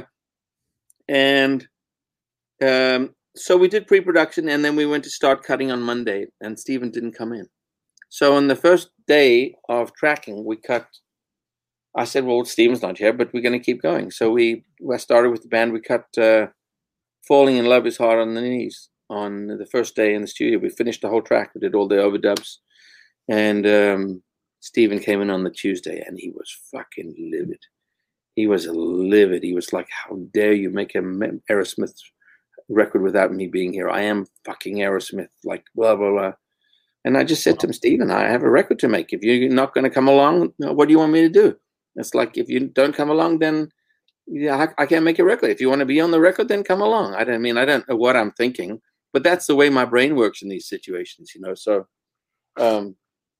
and. Um, so we did pre-production and then we went to start cutting on Monday and Stephen didn't come in. So on the first day of tracking, we cut, I said, well, Stephen's not here, but we're going to keep going. So we, we started with the band. We cut uh, Falling in Love is Hard on the Knees on the first day in the studio. We finished the whole track. We did all the overdubs. And um, Stephen came in on the Tuesday and he was fucking livid. He was livid. He was like, how dare you make a Aerosmith record without me being here. I am fucking Aerosmith, like blah, blah, blah. And I just said to him, Stephen, I have a record to make. If you're not going to come along, what do you want me to do? It's like, if you don't come along, then yeah, I, I can't make a record. If you want to be on the record, then come along. I don't I mean, I don't know what I'm thinking, but that's the way my brain works in these situations, you know? So, um,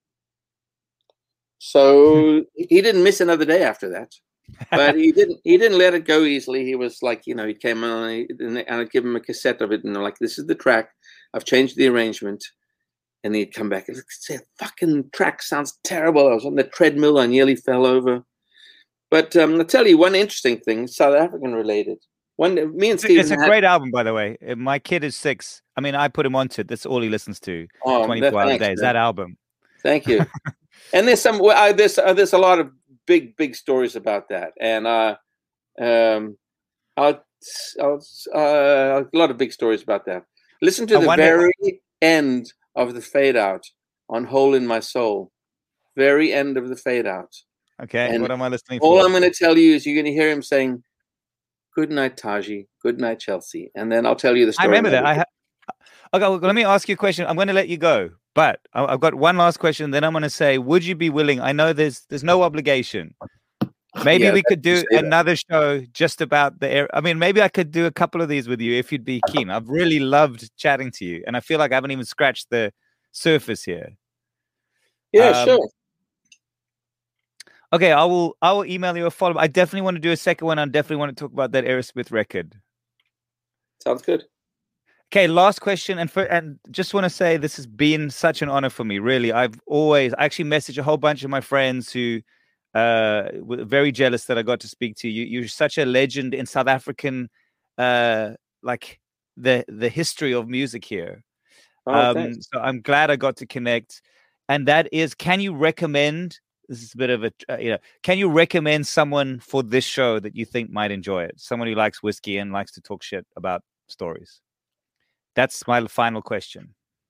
so he didn't miss another day after that. But he didn't. He didn't let it go easily. He was like, you know, he came on and I'd give him a cassette of it, and I'm like, "This is the track. I've changed the arrangement." And he'd come back and say, "Fucking track sounds terrible." I was on the treadmill. I nearly fell over. But um, I'll tell you one interesting thing, South African related. One, me and Stephen. It's a had, great album, by the way. My kid is six. I mean, I put him onto it. That's all he listens to. Oh, twenty-four hours a day. Is that album? Thank you. And there's some. Uh, there's uh, there's a lot of. Big, big stories about that. And uh, um, I'll, I'll, uh, a lot of big stories about that. Listen to I the wonder- very end of the fade out on Hole in My Soul. Very end of the fade out. Okay, and what am I listening all for? All I'm going to tell you is you're going to hear him saying, good night, Taji. Good night, Chelsea. And then I'll tell you the story. I remember that. I ha- okay, well, let me ask you a question. I'm going to let you go. But I've got one last question. Then I'm going to say, would you be willing? I know there's there's no obligation. Maybe yeah, we could do another that. show just about the air. I mean, maybe I could do a couple of these with you if you'd be keen. I've really loved chatting to you, and I feel like I haven't even scratched the surface here. Yeah, um, sure. Okay, I will. I will email you a follow-up. I definitely want to do a second one. I definitely want to talk about that Aerosmith record. Sounds good. Okay, last question, and for and just want to say this has been such an honor for me. Really, I've always I actually messaged a whole bunch of my friends who uh, were very jealous that I got to speak to you. You're such a legend in South African, uh, like the the history of music here. Oh, um, thanks. So I'm glad I got to connect. And that is, can you recommend this is a bit of a, uh, you know, can you recommend someone for this show that you think might enjoy it? Someone who likes whiskey and likes to talk shit about stories. That's my final question.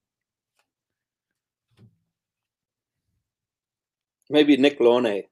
Maybe Nick Launay.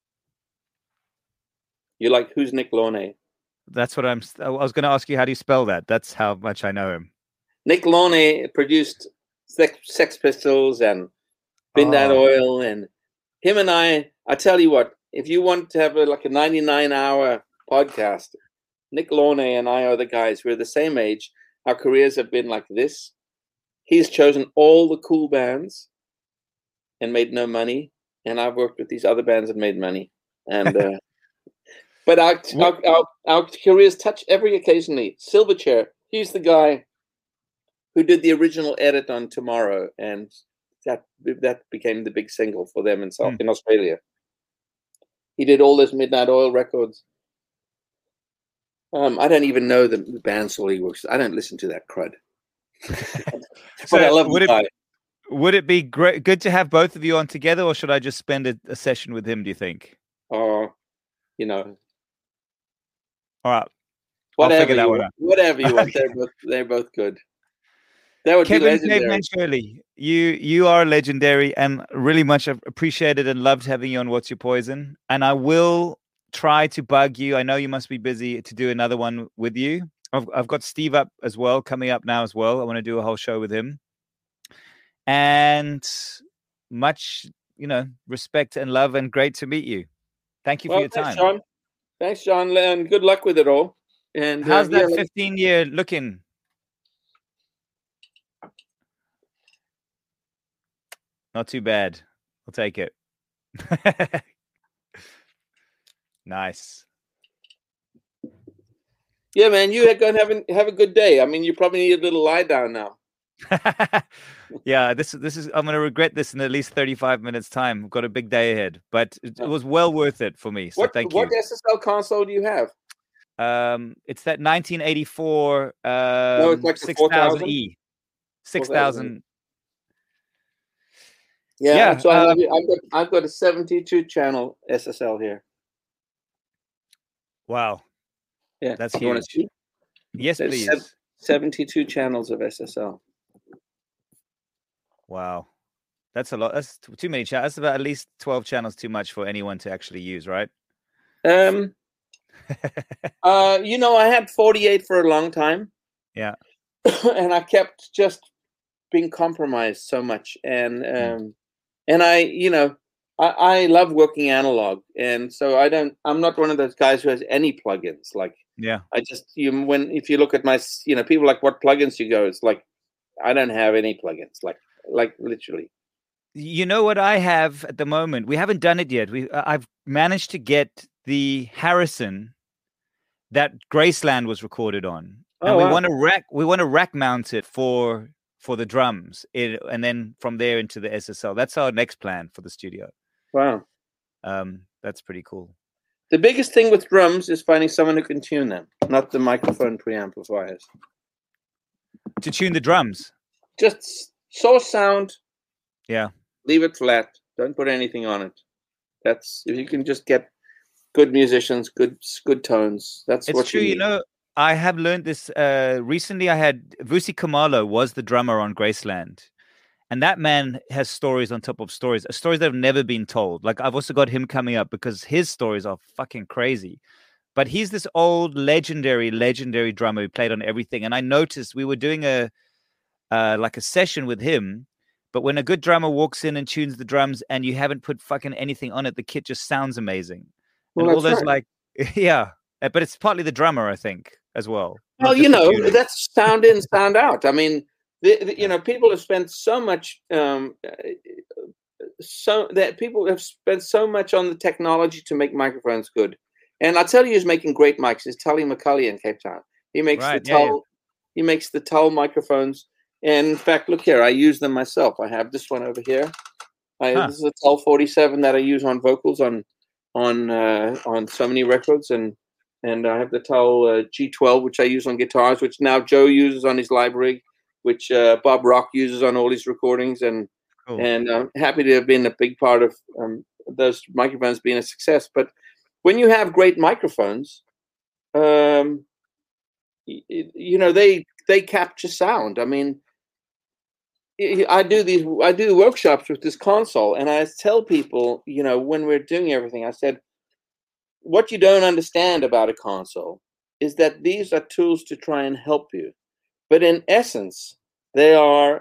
You like, who's Nick Launay? That's what I'm, I was going to ask you, how do you spell that? That's how much I know him. Nick Launay produced Sex, Sex Pistols and Midnight Oh. Oil, and him and I, I tell you what, if you want to have a, like a ninety-nine hour podcast, Nick Launay and I are the guys. We're the same age. Our careers have been like this. He's chosen all the cool bands and made no money. And I've worked with these other bands and made money. And uh, but our, our, our, our careers touch every occasionally. Silverchair, he's the guy who did the original edit on Tomorrow, and that that became the big single for them in South, mm. in Australia. He did all those Midnight Oil records. Um, I don't even know the, the band all he works. I don't listen to that crud. So but I love would the it, guy. Would it be great, good to have both of you on together, or should I just spend a, a session with him, do you think? Or, uh, you know. All right. Whatever you, want, whatever you want. They're both, they're both good. That would Kevin be legendary. Caveman Shirley, you you are legendary and really much appreciated and loved having you on What's Your Poison. And I will try to bug you. I know you must be busy to do another one with you. I've I've got Steve up as well, coming up now as well. I want to do a whole show with him. And much, you know, respect and love, and great to meet you. Thank you for well, your thanks, time. John. Thanks, John, and good luck with it all. And how's uh, that yeah, fifteen year looking? Not too bad. I'll take it. Nice. Yeah, man, you go and have a, have a good day. I mean, you probably need a little lie down now. Yeah, this this is. I'm going to regret this in at least thirty-five minutes time. I've got a big day ahead, but it, it was well worth it for me. So what, thank what you. What S S L console do you have? Um, it's that nineteen eighty-four. Um, no, it's like six thousand E. Six thousand. Yeah, yeah. So um, I've got I've got a seventy-two channel S S L here. Wow. Yeah, that's you huge. See? Yes, There's please. seventy-two channels of S S L. Wow, that's a lot. That's too many channels. That's about at least twelve channels too much for anyone to actually use, right? Um. uh, you know, I had forty-eight for a long time. Yeah. And I kept just being compromised so much, and um, mm. and I, you know, I, I love working analog, and so I don't. I'm not one of those guys who has any plugins. Like, yeah, I just you when if you look at my, you know, people like what plugins you go. It's like I don't have any plugins. Like, like literally. You know what I have at the moment? We haven't done it yet. We I've managed to get the Harrison that Graceland was recorded on, and oh, we wow. want to rack. We want to rack mount it for. for the drums, it, and then from there into the S S L. That's our next plan for the studio. Wow. Um, that's pretty cool. The biggest thing with drums is finding someone who can tune them, not the microphone preamplifiers. To tune the drums? Just source sound. Yeah. Leave it flat. Don't put anything on it. That's, if you can just get good musicians, good good tones, that's it's what true, you need. You know, I have learned this uh, recently. I had Vusi Khumalo was the drummer on Graceland, and that man has stories on top of stories, stories that have never been told. Like, I've also got him coming up because his stories are fucking crazy. But he's this old legendary, legendary drummer who played on everything. And I noticed we were doing a uh, like a session with him, but when a good drummer walks in and tunes the drums and you haven't put fucking anything on it, the kit just sounds amazing. Well, and all that's those right. like, yeah, but it's partly the drummer, I think. As well. Well, you know, that's sound in, sound out. I mean, the, the, you know, people have spent so much, um, so that people have spent so much on the technology to make microphones good. And I'll tell you, who's making great mics is Tully McCulley in Cape Town. He makes right, the Tull, yeah, yeah. he makes the Tull microphones. And in fact, look here, I use them myself. I have this one over here. I, huh. This is a Tull forty-seven that I use on vocals on on uh, on so many records, and. And I have the Tull uh, G twelve, which I use on guitars, which now Joe uses on his live rig, which uh, Bob Rock uses on all his recordings. And cool. and I'm happy to have been a big part of um, those microphones being a success. But when you have great microphones, um, you, you know they they capture sound. I mean, I do these I do workshops with this console, and I tell people, you know, when we're doing everything, I said, what you don't understand about a console is that these are tools to try and help you, but in essence, they are,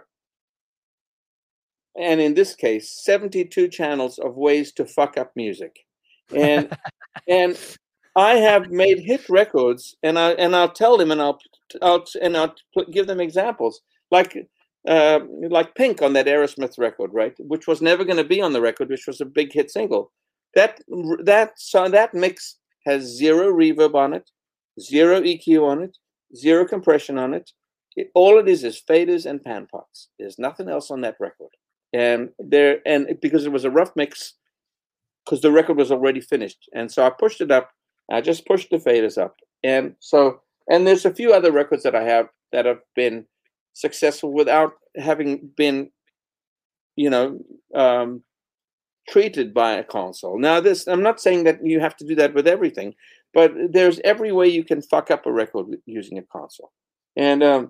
and in this case, seventy-two channels of ways to fuck up music, and and I have made hit records, and I and I'll tell them, and I'll I'll and I'll give them examples, like uh, like Pink on that Aerosmith record, right, which was never going to be on the record, which was a big hit single. That that so that mix has zero reverb on it, zero E Q on it, zero compression on it. It all it is is faders and pan pots. There's nothing else on that record, and there and because it was a rough mix, because the record was already finished, and so I pushed it up. I just pushed the faders up, and so and there's a few other records that I have that have been successful without having been, you know. Um, treated by a console. Now, this I'm not saying that you have to do that with everything, but there's every way you can fuck up a record using a console, and um,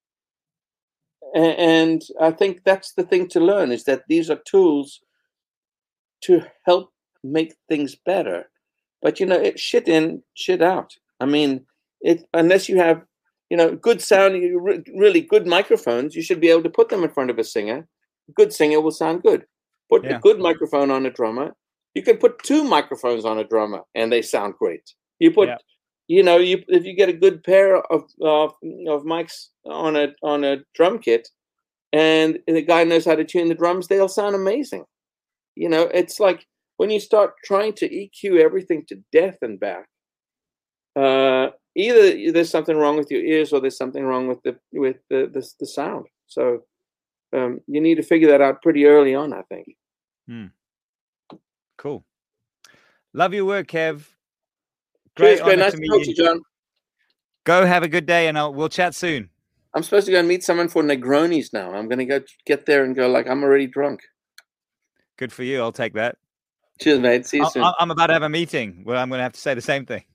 and I think that's the thing to learn, is that these are tools to help make things better. But you know, it shit in, shit out. I mean, it unless you have, you know, good sound, really good microphones, you should be able to put them in front of a singer. A good singer will sound good. Put yeah. a good microphone on a drummer. You can put two microphones on a drummer, and they sound great. You put, yeah. you know, you if you get a good pair of of, of mics on a on a drum kit, and the guy knows how to tune the drums, they'll sound amazing. You know, it's like when you start trying to E Q everything to death and back. Uh, either there's something wrong with your ears, or there's something wrong with the with the the, the sound. So. Um, you need to figure that out pretty early on, I think. Hmm. Cool. Love your work, Kev. Great, Cheers, nice to meet you. you, John. Go have a good day, and I'll, we'll chat soon. I'm supposed to go and meet someone for Negronis now. I'm going to go get there and go like, I'm already drunk. Good for you. I'll take that. Cheers, mate. See you I'll, soon. I'm about to have a meeting where I'm going to have to say the same thing.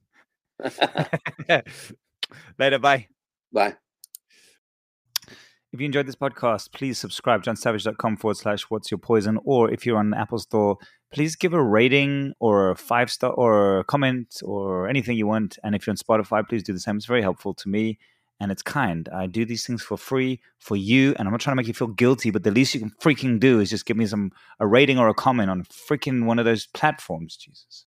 Later. Bye. Bye. If you enjoyed this podcast, please subscribe, johnsavage.com forward slash what's your poison. Or if you're on the Apple Store, please give a rating or a five star or a comment or anything you want. And if you're on Spotify, please do the same. It's very helpful to me, and it's kind. I do these things for free for you, and I'm not trying to make you feel guilty, but the least you can freaking do is just give me some a rating or a comment on freaking one of those platforms, Jesus.